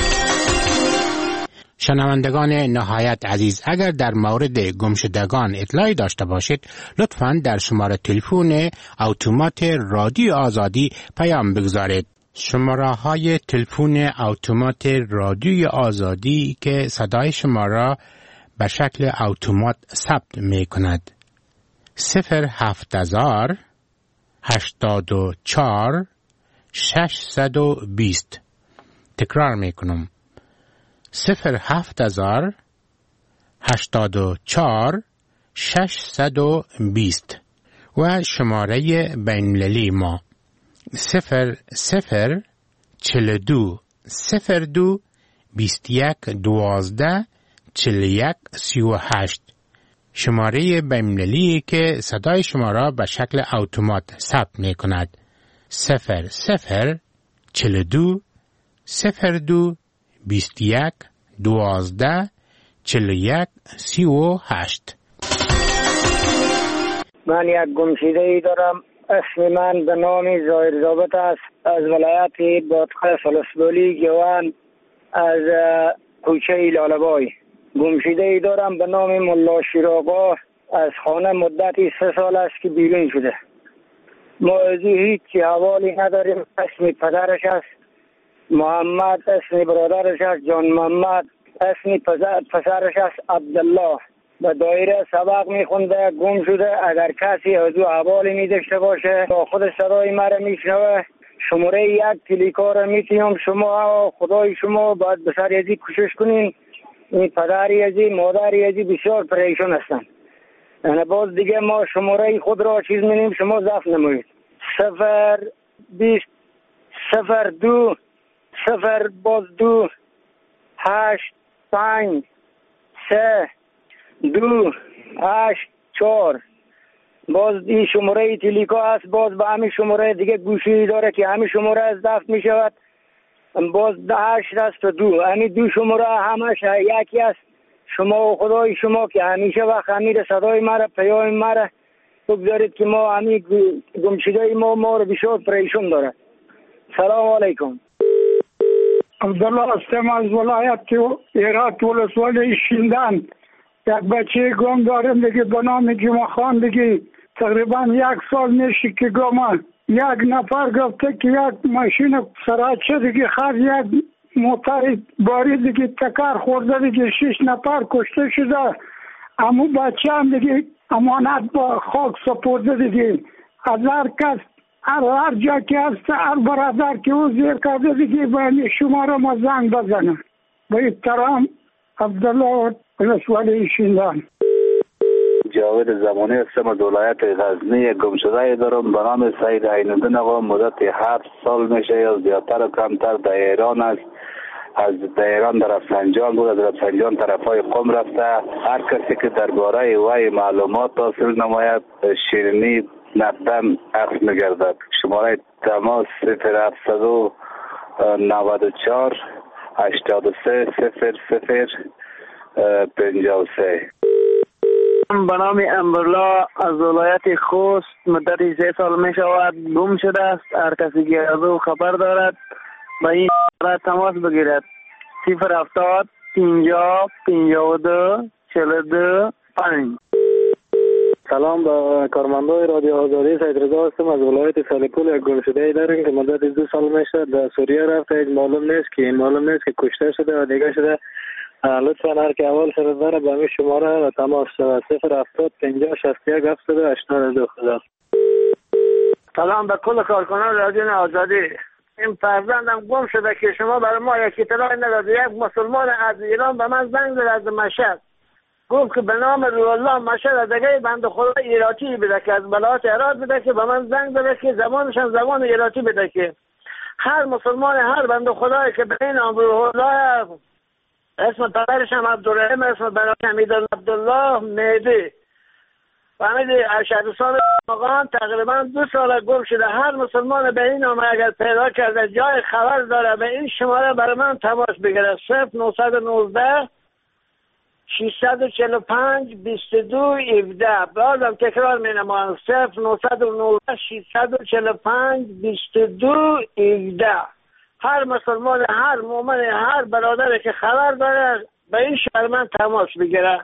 شنوندگان نهایت عزیز، اگر در مورد گمشدگان اطلاعی داشته باشید لطفاً در شماره تلفن اتومات رادیو آزادی پیام بگذارید. شماره های تلفن اتومات رادیو آزادی که صدای شما را به شکل اتومات ثبت می کند 07000 84 620. تکرار می کنم 07000 84 620 و شماره بین‌المللی ما 0042 02 21 12 41 38. شماره بین‌المللی که صدای شما را به شکل اتومات ثبت می کند 0042 02 21 12 41 38. من یک گمشده‌ای دارم. اسم من به نام ظاهر ضابط است از ولایت بادغیس ولسوالی گیوان از کوچه لاله‌بای. گمشده‌ای دارم به نام ملا شیراقا از خانه مدتی 3 سال است که بیرون شده. ما از هیچ حوالی نداریم. اسم پدرش است محمد، اسم برادرش است جان محمد، اسم پسرش است عبدالله. به دایره سبق میخونده، گم شده. اگر کسی از او حوالی میداشته باشه با خود صدای مرا میشنوه شماره 1 تلیکار میتونم شما خدای شما باید به سر یزی کوشش کنین. این پدر یزی مادر یزی بسیار پریشان هستن. یعنی باز دیگه ما شماره خود را چیز می‌نیم شما ضبط نمایید 020 02 02 8 5 3 2 8 4. باز این شماره تلیکا است. باز به همین شماره دیگه گوشی داره که همین شماره از ضبط می شود. باز 8 است و 2. همین 2 شماره همش یکی است. شما و خدای شما که همیشه وقت امیر صدای مرا پیام مرا بگذارید که ما همین گمشده ما رو بسیار پریشون داره. سلام علیکم. عبدالله هستم از ولایت هرات ولسوالی شیندان. یک بچه گم دارم دیگه به نام جمعه خان دیگه تقریبا 1 سال میشه که گم. یک نفر گفته که یک ماشین سراچه دیگه خرد یک موتر باری دیگه تکر خورده دیگه 6 نفر کشته شده. امو بچه هم دیگه امانت با خاک سپرده دیگه. از هر کس هر جا که هست هر برادر که او زیر کرده دیگه باید شما را ما زنگ بزنه. با احترام عبدالله ولسوالی شیندان. جاوید زمانی هستم از ولایت غزنی. گمشده دارم به نام سعید عین‌الدین آقا. مدت 7 سال میشه یا زیادتر و کمتر در ایران است. از ایران در رفسنجان بود، از رفسنجان طرفای قم رفته. هر کسی که درباره وی معلومات حاصل نماید شیرینی نقدن عکس میگردد. شماره تماس 0794 83 00 53. به نام امرالله از ولایت خوست. مدت 3 سال می شود گم شده است. هر کسی که از او خبر دارد به این شماره تماس بگیرد. 070 50 52 42 5. سلام به کارمندای رادیو آزادی. سید رضا هستم از ولایت سالیپول. یک گمشده داریم که مدت 2 سال میشه در سوریه رفته. معلوم نیست که کشته شده و دیگه شده. لطفا هر که اول سر داره به همین شماره تماس شود. 070 50 61 82 خدا. سلام به کل کارکنان رادیو آزادی. این فرزندم گم شده که شما برای ما یک اطلاع نداد. یک مسلمان از ایران به من زنگ زد از مشهد، گفت که به نام روح‌الله مشهد دیگه بنده خدا ایراتی بده که از بلات هرات بده که به من زنگ زده که زبانشان زبان ایراتی بده که هر مسلمان هر بنده خدایی که به این نام روح‌الله اسم پدرش هم عبدالرحیم، اسم برادرش حمید عبدالله مهدی فهمیدی ارشدستان آقان تقریبا 2 سال گم شده. هر مسلمان به این نام اگر پیدا کرده جای خبر داره به این شماره برای من تماس بگیره. 0919 645 22 17. بازم تکرار می نمایم 0919 645 22 17. هر مسلمان هر مومن هر برادری که خبر داره به این شماره من تماس بگیره.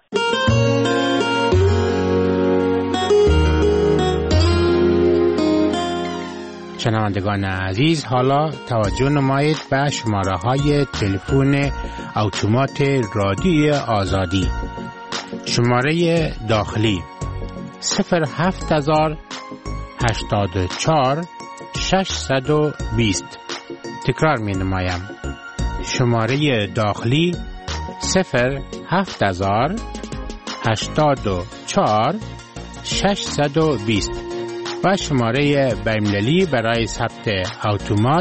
شنوندگان عزیز، حالا توجه نمایید به شماره های تلفن اتومات رادیو آزادی. شماره داخلی 07000 84 620. تکرار می نمایم. شماره داخلی 07000 84 620 و شماره بین‌المللی برای ثبت اتومات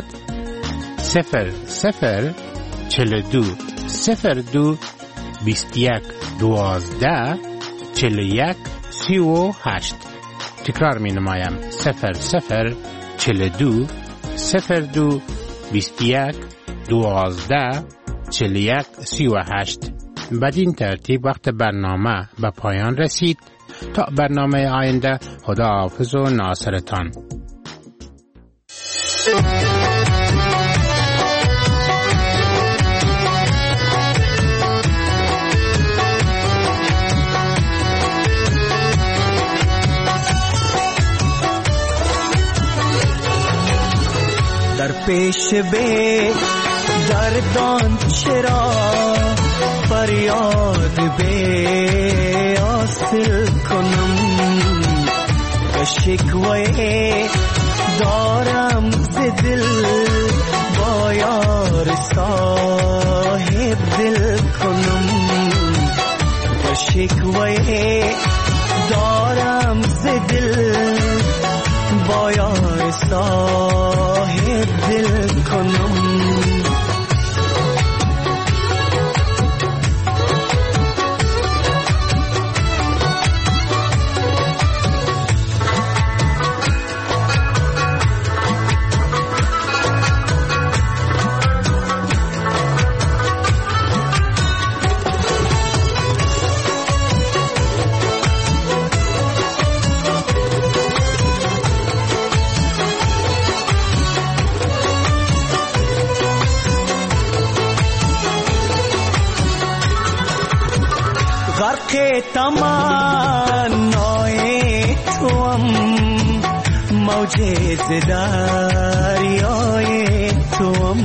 0042 02 21 12 41 38. تکرار می نمایم 0042 02 21 12 41 38. بدین ترتیب وقت برنامه به پایان رسید. تا برنامه آینده، خدا حافظ و ناصرتان. در پیش به گردان چرا فریاد به حاصل کنم، شکوه دارم ز دل با یار صاحب دل کنم، شکوه دارم ز دل با یار صاحب دل کنم. غرق تمنای توام، موج دریای توام،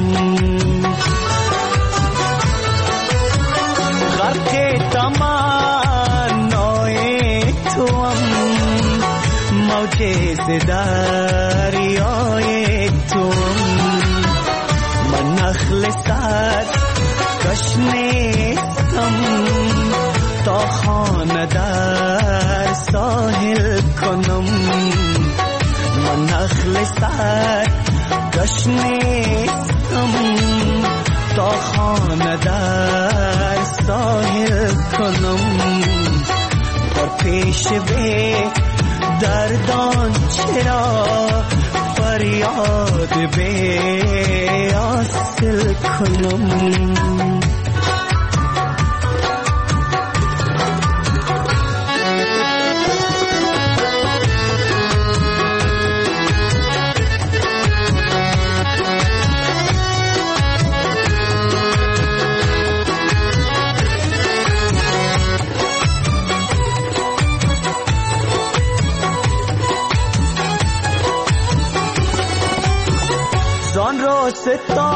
غرق تمنای توام، موج دریای توام. من نخل سر کش نیستم تا خانه در سر گشنیستم تا خانه در ساحل کنم در پیش به دردان چرا فریاد به حاصل کنم ستاره